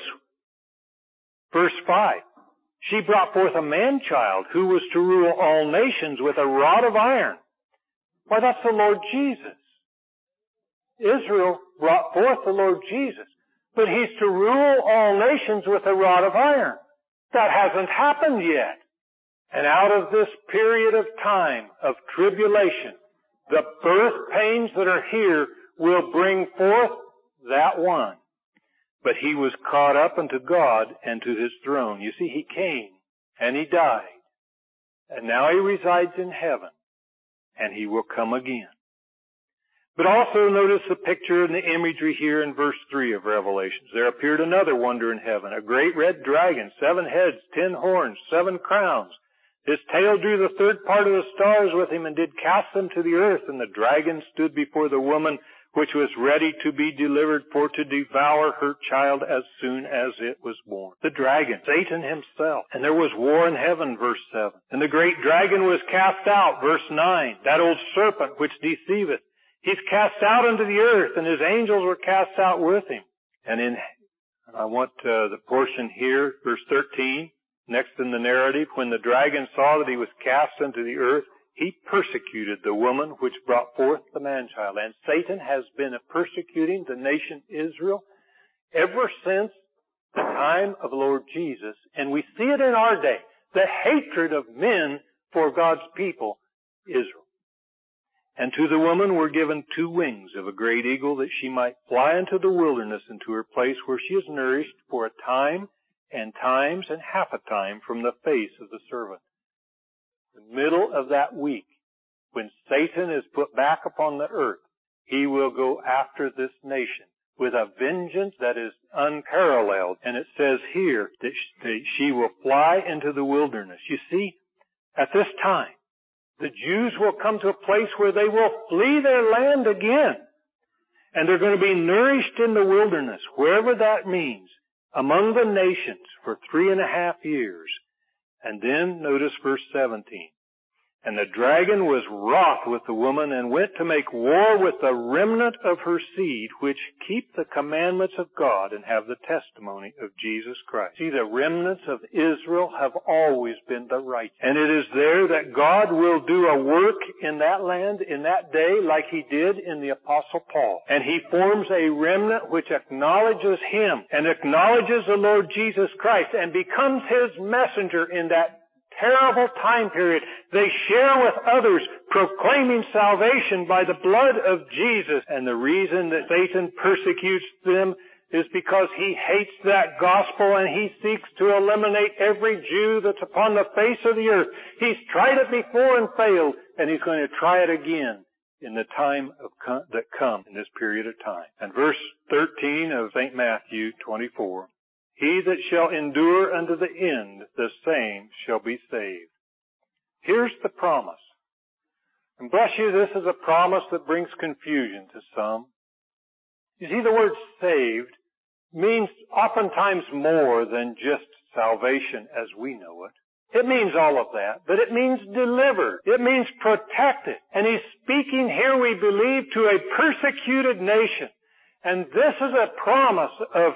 verse five. She brought forth a man-child who was to rule all nations with a rod of iron. Why, that's the Lord Jesus. Israel brought forth the Lord Jesus, but He's to rule all nations with a rod of iron. That hasn't happened yet. And out of this period of time of tribulation, the birth pains that are here will bring forth that one. but he was caught up unto God and to his throne. You see, he came and he died, and now he resides in heaven, and he will come again. But also notice the picture and the imagery here in verse three of Revelations. There appeared another wonder in heaven, a great red dragon, seven heads, ten horns, seven crowns. His tail drew the third part of the stars with him and did cast them to the earth. And the dragon stood before the woman, which was ready to be delivered for to devour her child as soon as it was born. The dragon, Satan himself. And there was war in heaven, verse seven. And the great dragon was cast out, verse nine. That old serpent which deceiveth. He's cast out into the earth, and his angels were cast out with him. And in, I want uh, the portion here, verse thirteen, next in the narrative, when the dragon saw that he was cast into the earth, he persecuted the woman which brought forth the man-child. And Satan has been persecuting the nation Israel ever since the time of the Lord Jesus. And we see it in our day, the hatred of men for God's people, Israel. And to the woman were given two wings of a great eagle, that she might fly into the wilderness, into her place where she is nourished for a time and times and half a time from the face of the servant. The middle of that week, when Satan is put back upon the earth, he will go after this nation with a vengeance that is unparalleled. And it says here that she will fly into the wilderness. You see, at this time, the Jews will come to a place where they will flee their land again. And they're going to be nourished in the wilderness, wherever that means, among the nations for three and a half years. And then notice verse seventeen. And the dragon was wroth with the woman and went to make war with the remnant of her seed, which keep the commandments of God and have the testimony of Jesus Christ. See, the remnants of Israel have always been the righteous. And it is there that God will do a work in that land, in that day, like he did in the Apostle Paul. And he forms a remnant which acknowledges him and acknowledges the Lord Jesus Christ and becomes his messenger in that terrible time period. They share with others, proclaiming salvation by the blood of Jesus. And the reason that Satan persecutes them is because he hates that gospel and he seeks to eliminate every Jew that's upon the face of the earth. He's tried it before and failed, and he's going to try it again in the time of com- that come in this period of time. And verse thirteen of Saint Matthew twenty-four. He that shall endure unto the end, the same shall be saved. Here's the promise. And bless you, this is a promise that brings confusion to some. You see, the word saved means oftentimes more than just salvation as we know it. It means all of that, but it means delivered. It means protected. And he's speaking here, we believe, to a persecuted nation. And this is a promise of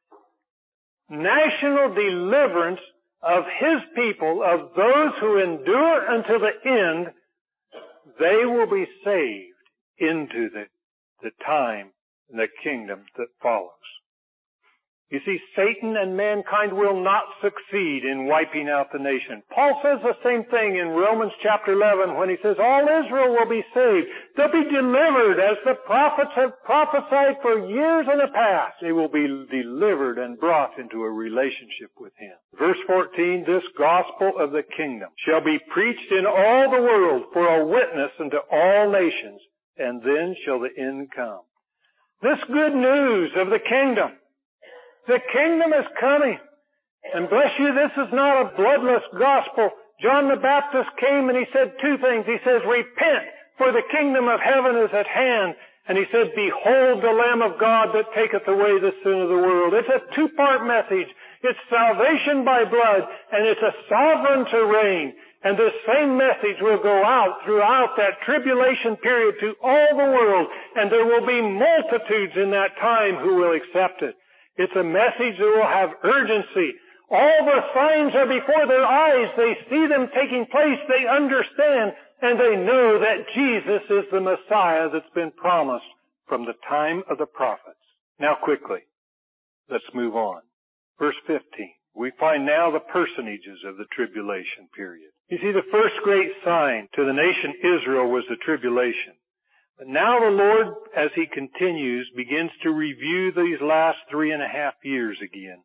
national deliverance of his people, of those who endure until the end. They will be saved into the, the time and the kingdom that follows. You see, Satan and mankind will not succeed in wiping out the nation. Paul says the same thing in Romans chapter eleven when he says all Israel will be saved. They'll be delivered as the prophets have prophesied for years in the past. They will be delivered and brought into a relationship with him. Verse fourteen, this gospel of the kingdom shall be preached in all the world for a witness unto all nations, and then shall the end come. This good news of the kingdom, the kingdom is coming. And bless you, this is not a bloodless gospel. John the Baptist came and he said two things. He says, repent, for the kingdom of heaven is at hand. And he said, behold the Lamb of God that taketh away the sin of the world. It's a two-part message. It's salvation by blood, and it's a sovereign to reign. And this same message will go out throughout that tribulation period to all the world. And there will be multitudes in that time who will accept it. It's a message that will have urgency. All the signs are before their eyes. They see them taking place. They understand, and they know that Jesus is the Messiah that's been promised from the time of the prophets. Now quickly, let's move on. Verse fifteen. We find now the personages of the tribulation period. You see, the first great sign to the nation Israel was the tribulation. But now the Lord, as He continues, begins to review these last three and a half years again.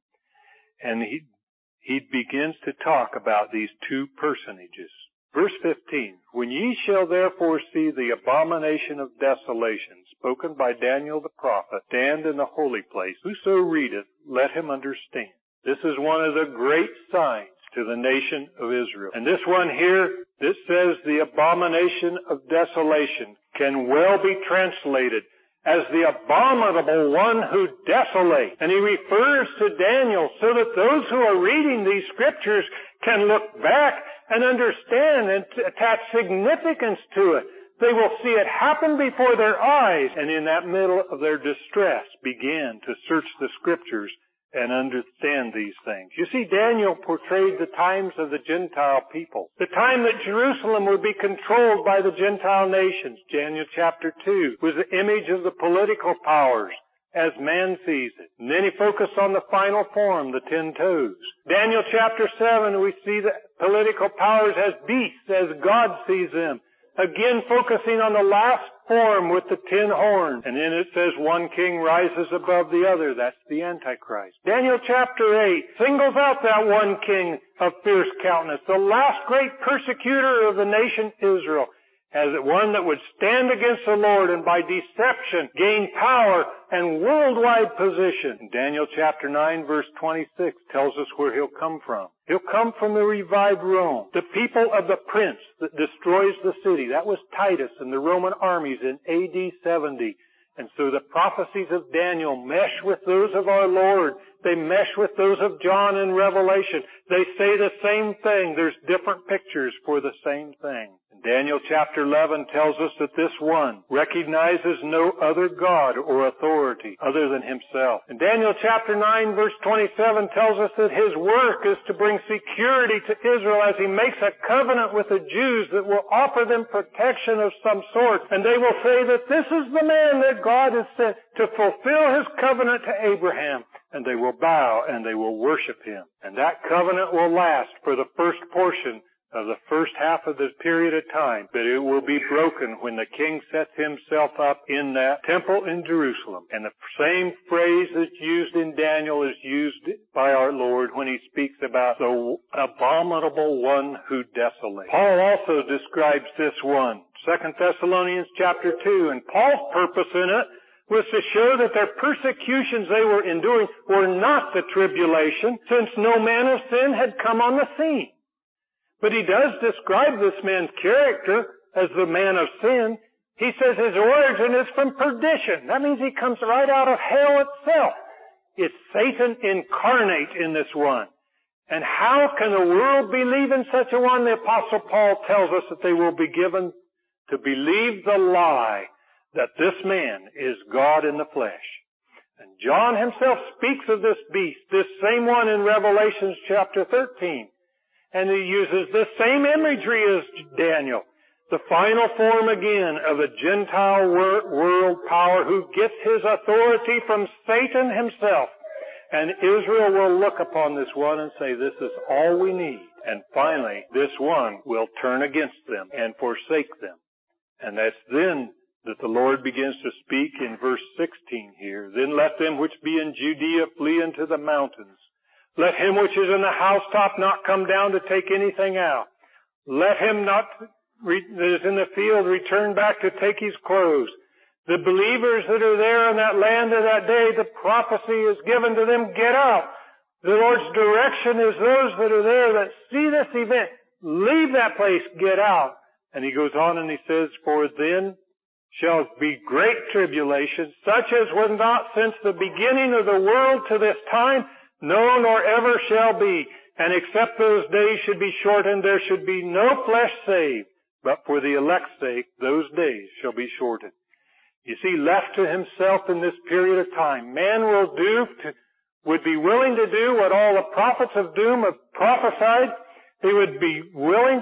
And He, He begins to talk about these two personages. Verse fifteen, when ye shall therefore see the abomination of desolation, spoken by Daniel the prophet, stand in the holy place, whoso readeth, let him understand. This is one of the great signs to the nation of Israel. And this one here, this says the abomination of desolation, can well be translated as the abominable one who desolates. And he refers to Daniel so that those who are reading these scriptures can look back and understand and attach significance to it. They will see it happen before their eyes, and in that middle of their distress begin to search the scriptures and understand these things. You see, Daniel portrayed the times of the Gentile people, the time that Jerusalem would be controlled by the Gentile nations. Daniel chapter two was the image of the political powers as man sees it. And then he focused on the final form, the ten toes. Daniel chapter seven, we see the political powers as beasts, as God sees them. Again, focusing on the last form with the ten horns. And then it says one king rises above the other. That's the Antichrist. Daniel chapter eight singles out that one king of fierce countenance, the last great persecutor of the nation Israel, as one that would stand against the Lord and by deception gain power and worldwide position. Daniel chapter nine verse twenty-six tells us where he'll come from. He'll come from the revived Rome, the people of the prince that destroys the city. That was Titus and the Roman armies in A D seventy. And so the prophecies of Daniel mesh with those of our Lord. They mesh with those of John in Revelation. They say the same thing. There's different pictures for the same thing. And Daniel chapter eleven tells us that this one recognizes no other God or authority other than himself. And Daniel chapter nine verse twenty-seven tells us that his work is to bring security to Israel as he makes a covenant with the Jews that will offer them protection of some sort. And they will say that this is the man that God has sent to fulfill his covenant to Abraham. And they will bow and they will worship him. And that covenant will last for the first portion of the first half of this period of time, but it will be broken when the king sets himself up in that temple in Jerusalem. And the same phrase that's used in Daniel is used by our Lord when he speaks about the abominable one who desolates. Paul also describes this one, Second Thessalonians chapter two, and Paul's purpose in it was to show that their persecutions they were enduring were not the tribulation, since no man of sin had come on the scene. But he does describe this man's character as the man of sin. He says his origin is from perdition. That means he comes right out of hell itself. It's Satan incarnate in this one. And how can the world believe in such a one? The Apostle Paul tells us that they will be given to believe the lie that this man is God in the flesh. And John himself speaks of this beast, this same one in Revelation chapter thirteen. And he uses the same imagery as Daniel. The final form again of a Gentile world power who gets his authority from Satan himself. And Israel will look upon this one and say, this is all we need. And finally, this one will turn against them and forsake them. And that's then that the Lord begins to speak in verse sixteen here. Then let them which be in Judea flee into the mountains. Let him which is in the housetop not come down to take anything out. Let him not re- that is in the field return back to take his clothes. The believers that are there in that land of that day, the prophecy is given to them, get out. The Lord's direction is those that are there that see this event, leave that place, get out. And he goes on and he says, for then shall be great tribulation, such as was not since the beginning of the world to this time, no, nor ever shall be. And except those days should be shortened, there should be no flesh saved. But for the elect's sake, those days shall be shortened. You see, left to himself in this period of time, man will do, to, would be willing to do what all the prophets of doom have prophesied. He would be willing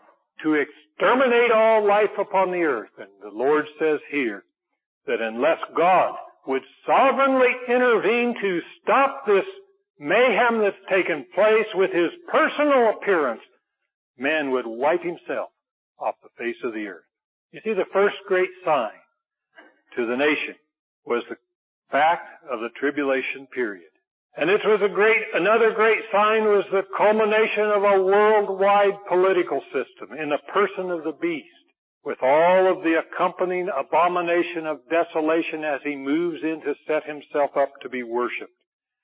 to exterminate all life upon the earth. And the Lord says here that unless God would sovereignly intervene to stop this mayhem that's taken place with his personal appearance, man would wipe himself off the face of the earth. You see, the first great sign to the nation was the fact of the tribulation period. And this was a great, another great sign was the culmination of a worldwide political system in the person of the beast, with all of the accompanying abomination of desolation as he moves in to set himself up to be worshipped.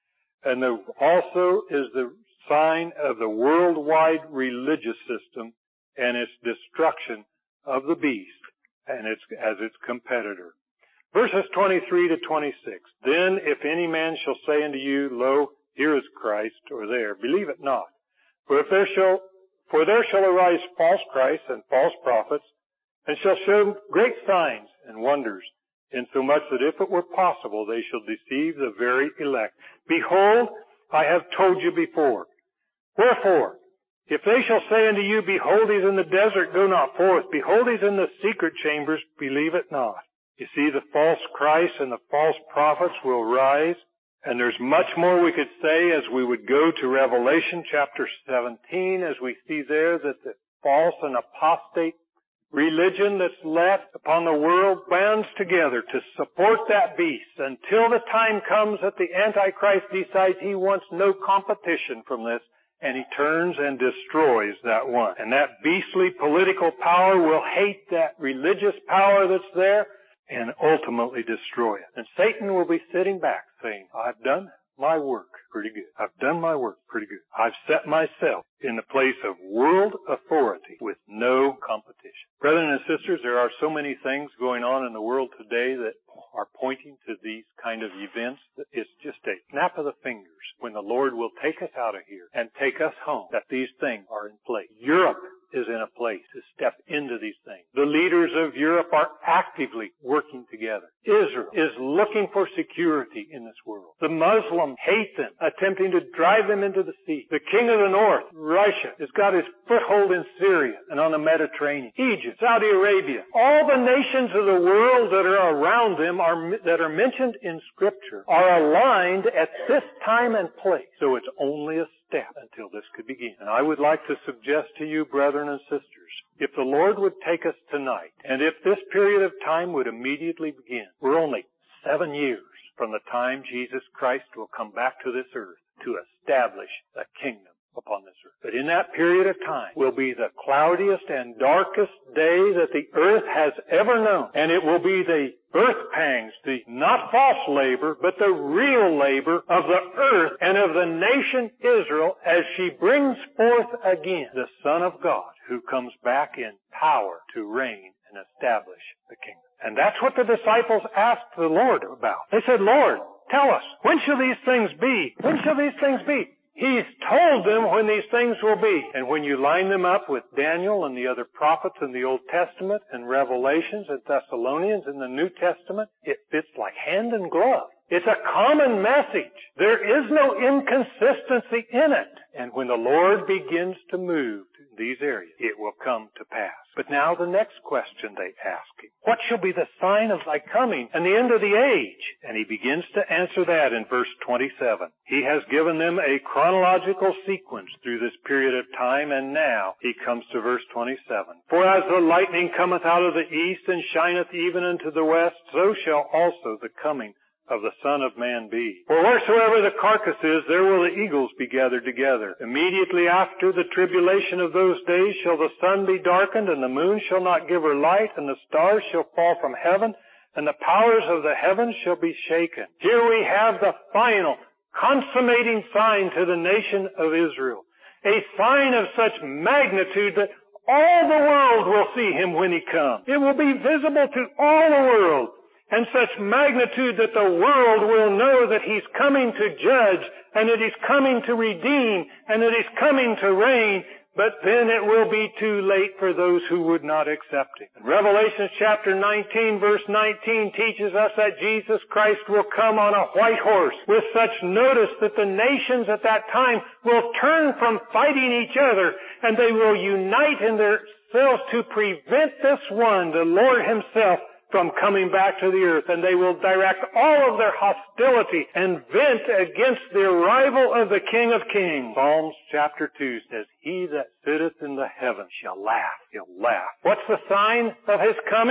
And the, also is the sign of the worldwide religious system and its destruction of the beast and its, as its competitor. Verses twenty-three to twenty-six. Then if any man shall say unto you, Lo, here is Christ, or there, believe it not. For if there shall, for there shall arise false Christs and false prophets, and shall show great signs and wonders, insomuch that if it were possible they shall deceive the very elect. Behold, I have told you before. Wherefore, if they shall say unto you, Behold, he's in the desert, go not forth. Behold, he's in the secret chambers, believe it not. You see, the false Christ and the false prophets will rise, and there's much more we could say as we would go to Revelation chapter seventeen, as we see there that the false and apostate religion that's left upon the world bands together to support that beast until the time comes that the Antichrist decides he wants no competition from this, and he turns and destroys that one. And that beastly political power will hate that religious power that's there and ultimately destroy it. And Satan will be sitting back saying, I've done my work pretty good. I've done my work pretty good. I've set myself in the place of world authority with no competition. Brethren and sisters, there are so many things going on in the world today that are pointing to these kind of events that it's just a snap of the fingers when the Lord will take us out of here and take us home, that these things are in place. Europe is in a place to step into these things. The leaders of Europe are actively working together. Israel is looking for security in this world. The Muslims hate them, attempting to drive them into the sea. The king of the north, Russia, has got his foothold in Syria and on the Mediterranean. Egypt, Saudi Arabia, all the nations of the world that are around them are, that are mentioned in Scripture are aligned at this time and place. So it's only a step until this could begin. And I would like to suggest to you, brethren and sisters, if the Lord would take us tonight, and if this period of time would immediately begin, we're only seven years from the time Jesus Christ will come back to this earth to establish a kingdom upon this earth. But in that period of time will be the cloudiest and darkest day that the earth has ever known. And it will be the birth pangs, the not false labor, but the real labor of the earth and of the nation Israel as she brings forth again the Son of God who comes back in power to reign and establish the kingdom. And that's what the disciples asked the Lord about. They said, Lord, tell us, when shall these things be? When shall these things be? He's told them when these things will be. And when you line them up with Daniel and the other prophets in the Old Testament and Revelations and Thessalonians in the New Testament, it fits like hand in glove. It's a common message. There is no inconsistency in it. And when the Lord begins to move to these areas, it will come to pass. But now the next question they ask him, what shall be the sign of thy coming and the end of the age? And he begins to answer that in verse twenty-seven. He has given them a chronological sequence through this period of time, and now he comes to verse twenty-seven. For as the lightning cometh out of the east and shineth even unto the west, so shall also the coming of the Son of Man be. For wheresoever the carcass is, there will the eagles be gathered together. Immediately after the tribulation of those days shall the sun be darkened, and the moon shall not give her light, and the stars shall fall from heaven, and the powers of the heavens shall be shaken. Here we have the final, consummating sign to the nation of Israel. A sign of such magnitude that all the world will see him when he comes. It will be visible to all the world. And such magnitude that the world will know that he's coming to judge, and that he's coming to redeem, and that he's coming to reign. But then it will be too late for those who would not accept him. Revelation chapter nineteen verse nineteen teaches us that Jesus Christ will come on a white horse with such notice that the nations at that time will turn from fighting each other, and they will unite in themselves to prevent this one, the Lord himself, from coming back to the earth, and they will direct all of their hostility and vent against the arrival of the King of Kings. Psalms chapter two says, He that sitteth in the heavens shall laugh. He'll laugh. What's the sign of his coming?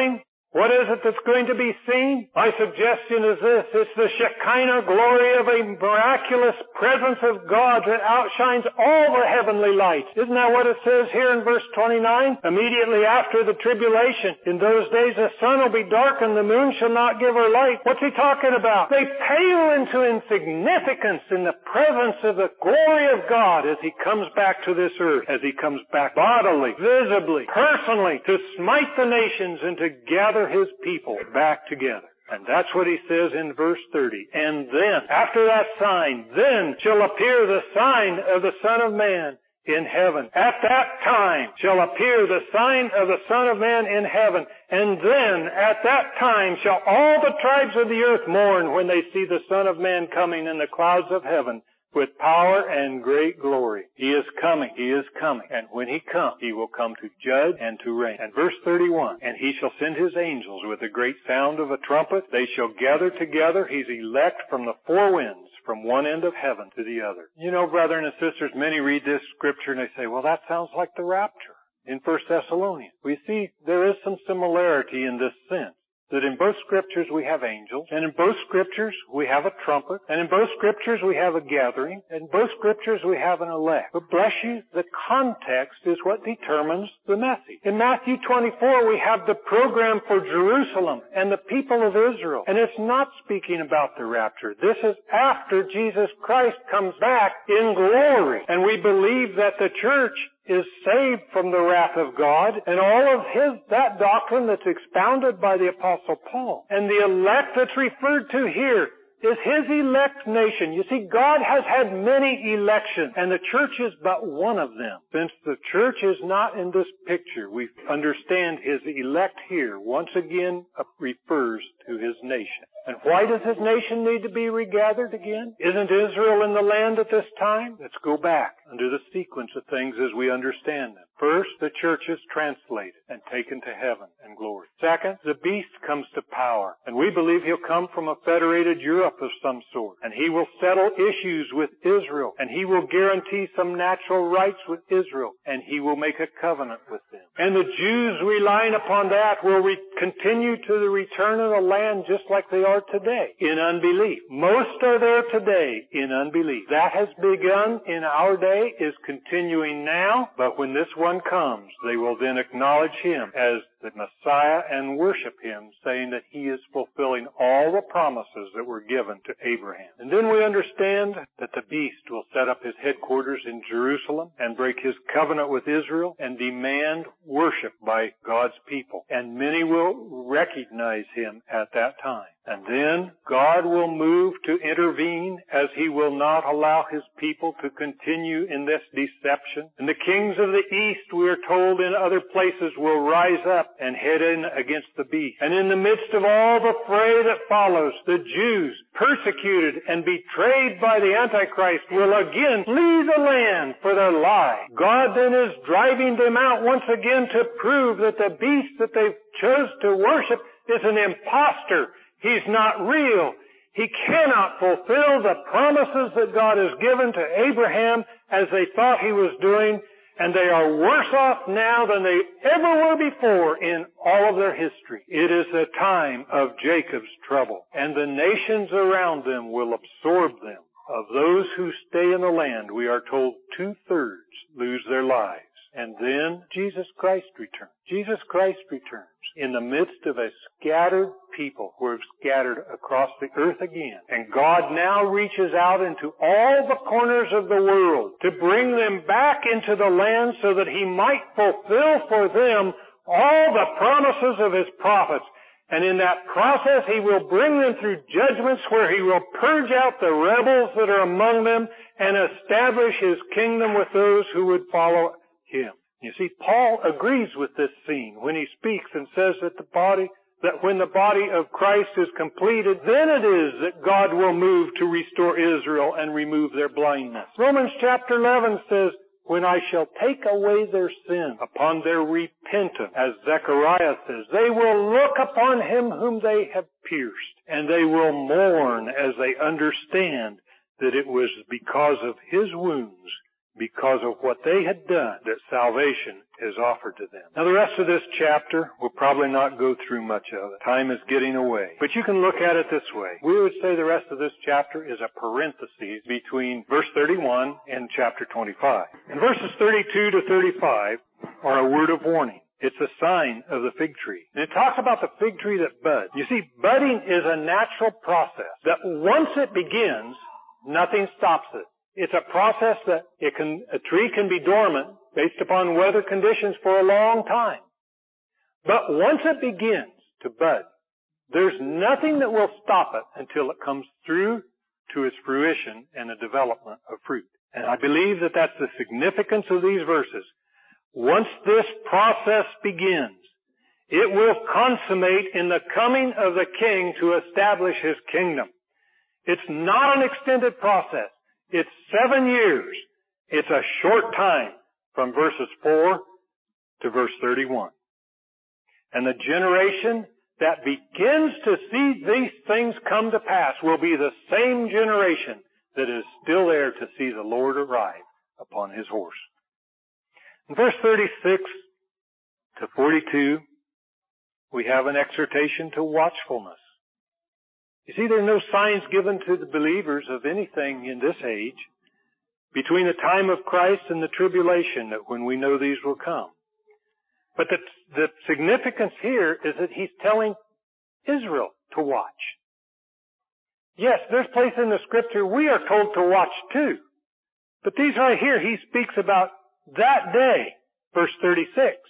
What is it that's going to be seen? My suggestion is this. It's the Shekinah glory of a miraculous presence of God that outshines all the heavenly lights. Isn't that what it says here in verse twenty-nine? Immediately after the tribulation, in those days the sun will be darkened, the moon shall not give her light. What's he talking about? They pale into insignificance in the presence of the glory of God as he comes back to this earth, as he comes back bodily, visibly, personally, to smite the nations and to gather his people back together. And that's what he says in verse thirty. And then, after that sign, then shall appear the sign of the Son of Man in heaven. At that time shall appear the sign of the Son of Man in heaven. And then, at that time, shall all the tribes of the earth mourn when they see the Son of Man coming in the clouds of heaven with power and great glory. He is coming. He is coming. And when he comes, he will come to judge and to reign. And verse thirty-one, and he shall send his angels with a great sound of a trumpet. They shall gather together his elect from the four winds, from one end of heaven to the other. You know, brethren and sisters, many read this scripture and they say, well, that sounds like the rapture in First Thessalonians. We see there is some similarity in this sense. That in both scriptures we have angels, and in both scriptures we have a trumpet, and in both scriptures we have a gathering, and in both scriptures we have an elect. But bless you, the context is what determines the message. In Matthew twenty-four we have the program for Jerusalem and the people of Israel, and it's not speaking about the rapture. This is after Jesus Christ comes back in glory, and we believe that the church is saved from the wrath of God, and all of his, that doctrine that's expounded by the Apostle Paul. And the elect that's referred to here is his elect nation. You see, God has had many elections, and the church is but one of them. Since the church is not in this picture, we understand his elect here once again refers to his nation. And why does his nation need to be regathered again? Isn't Israel in the land at this time? Let's go back under the sequence of things as we understand them. First, the church is translated and taken to heaven and glory. Second, the beast comes to power. And we believe he'll come from a federated Europe of some sort. And he will settle issues with Israel. And he will guarantee some natural rights with Israel. And he will make a covenant with them. And the Jews relying upon that will re- continue to the return of the land just like they are today, in unbelief. Most are there today in unbelief. That has begun in our day, is continuing now, but when this one comes, they will then acknowledge him as the Messiah and worship him, saying that he is fulfilling all the promises that were given to Abraham. And then we understand that the beast will set up his headquarters in Jerusalem and break his covenant with Israel and demand worship by God's people. And many will recognize him at that time. And then God will move to intervene, as he will not allow his people to continue in this deception. And the kings of the east, we are told in other places, will rise up and head in against the beast. And in the midst of all the fray that follows, the Jews, persecuted and betrayed by the Antichrist, will again flee the land for their lie. God then is driving them out once again to prove that the beast that they chose to worship is an imposter. He's not real. He cannot fulfill the promises that God has given to Abraham as they thought he was doing, and they are worse off now than they ever were before in all of their history. It is the time of Jacob's trouble, and the nations around them will absorb them. Of those who stay in the land, we are told two-thirds lose their lives. And then Jesus Christ returns. Jesus Christ returns in the midst of a scattered people who are scattered across the earth again. And God now reaches out into all the corners of the world to bring them back into the land so that he might fulfill for them all the promises of his prophets. And in that process, he will bring them through judgments where he will purge out the rebels that are among them and establish his kingdom with those who would follow him. You see, Paul agrees with this scene when he speaks and says that the body, that when the body of Christ is completed, then it is that God will move to restore Israel and remove their blindness. Romans chapter eleven says, when I shall take away their sin upon their repentance, as Zechariah says, they will look upon him whom they have pierced, and they will mourn as they understand that it was because of his wounds because of what they had done that salvation is offered to them. Now the rest of this chapter, we'll probably not go through much of it. Time is getting away. But you can look at it this way. We would say the rest of this chapter is a parenthesis between verse thirty-one and chapter twenty-five. And verses thirty-two to thirty-five are a word of warning. It's a sign of the fig tree. And it talks about the fig tree that buds. You see, budding is a natural process that once it begins, nothing stops it. It's a process that it can, a tree can be dormant based upon weather conditions for a long time. But once it begins to bud, there's nothing that will stop it until it comes through to its fruition and the development of fruit. And I believe that that's the significance of these verses. Once this process begins, it will consummate in the coming of the King to establish His kingdom. It's not an extended process. It's seven years. It's a short time from verses four to verse thirty-one. And the generation that begins to see these things come to pass will be the same generation that is still there to see the Lord arrive upon His horse. In verse thirty-six to forty-two, we have an exhortation to watchfulness. You see, there are no signs given to the believers of anything in this age between the time of Christ and the tribulation that when we know these will come. But the, the significance here is that He's telling Israel to watch. Yes, there's place in the Scripture we are told to watch too. But these right here, He speaks about that day, verse thirty-six.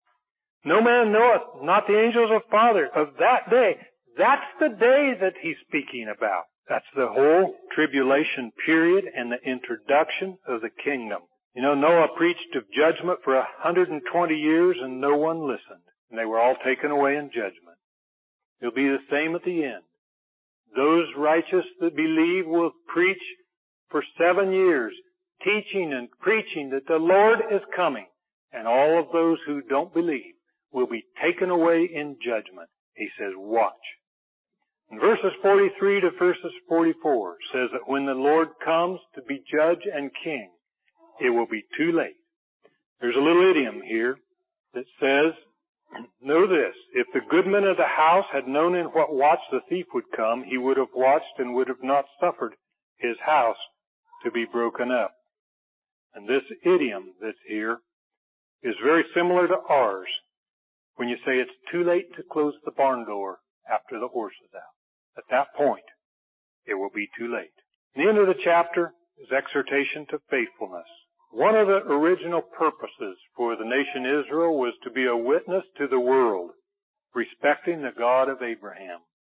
No man knoweth, not the angels of Father, of that day. That's the day that He's speaking about. That's the whole tribulation period and the introduction of the kingdom. You know, Noah preached of judgment for one hundred twenty years and no one listened. And they were all taken away in judgment. It'll be the same at the end. Those righteous that believe will preach for seven years, teaching and preaching that the Lord is coming. And all of those who don't believe will be taken away in judgment. He says, watch. And verses forty-three to verses forty-four says that when the Lord comes to be judge and king, it will be too late. There's a little idiom here that says, know this, if the goodman of the house had known in what watch the thief would come, he would have watched and would have not suffered his house to be broken up. And this idiom that's here is very similar to ours when you say it's too late to close the barn door after the horse is out. At that point, it will be too late. The end of the chapter is exhortation to faithfulness. One of the original purposes for the nation Israel was to be a witness to the world, respecting the God of Abraham.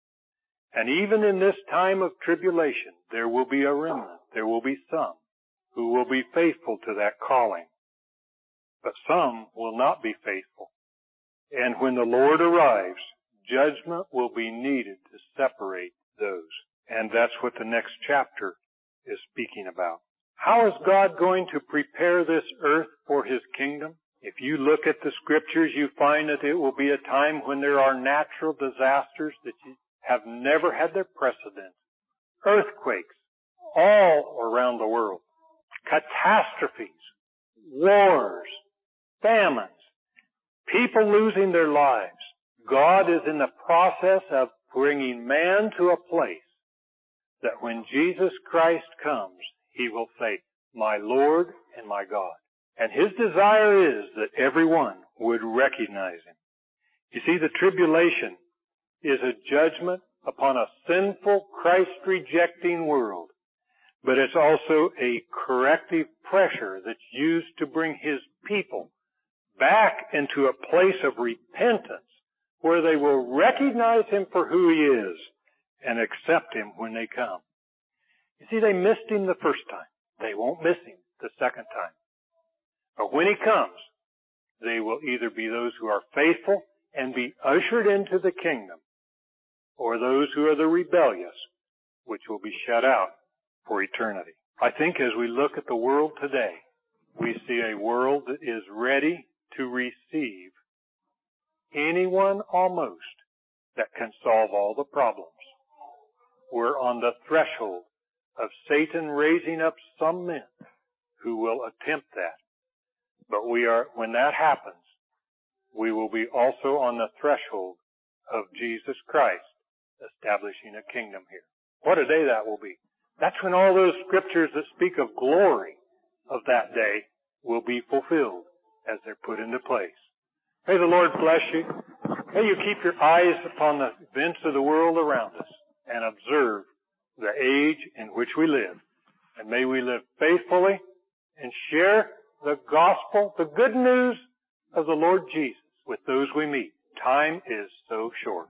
And even in this time of tribulation, there will be a remnant, there will be some who will be faithful to that calling. But some will not be faithful. And when the Lord arrives, judgment will be needed to separate those. And that's what the next chapter is speaking about. How is God going to prepare this earth for His kingdom? If you look at the Scriptures, you find that it will be a time when there are natural disasters that have never had their precedent. Earthquakes all around the world. Catastrophes, wars, famines, people losing their lives. God is in the process of bringing man to a place that when Jesus Christ comes, He will say, my Lord and my God. And His desire is that everyone would recognize Him. You see, the tribulation is a judgment upon a sinful, Christ-rejecting world. But it's also a corrective pressure that's used to bring His people back into a place of repentance where they will recognize Him for who He is and accept Him when they come. You see, they missed Him the first time. They won't miss Him the second time. But when He comes, they will either be those who are faithful and be ushered into the kingdom, or those who are the rebellious, which will be shut out for eternity. I think as we look at the world today, we see a world that is ready to receive anyone almost that can solve all the problems. We're on the threshold of Satan raising up some men who will attempt that. But we are, when that happens, we will be also on the threshold of Jesus Christ establishing a kingdom here. What a day that will be. That's when all those scriptures that speak of glory of that day will be fulfilled as they're put into place. May the Lord bless you. May you keep your eyes upon the events of the world around us and observe the age in which we live. And may we live faithfully and share the gospel, the good news of the Lord Jesus with those we meet. Time is so short.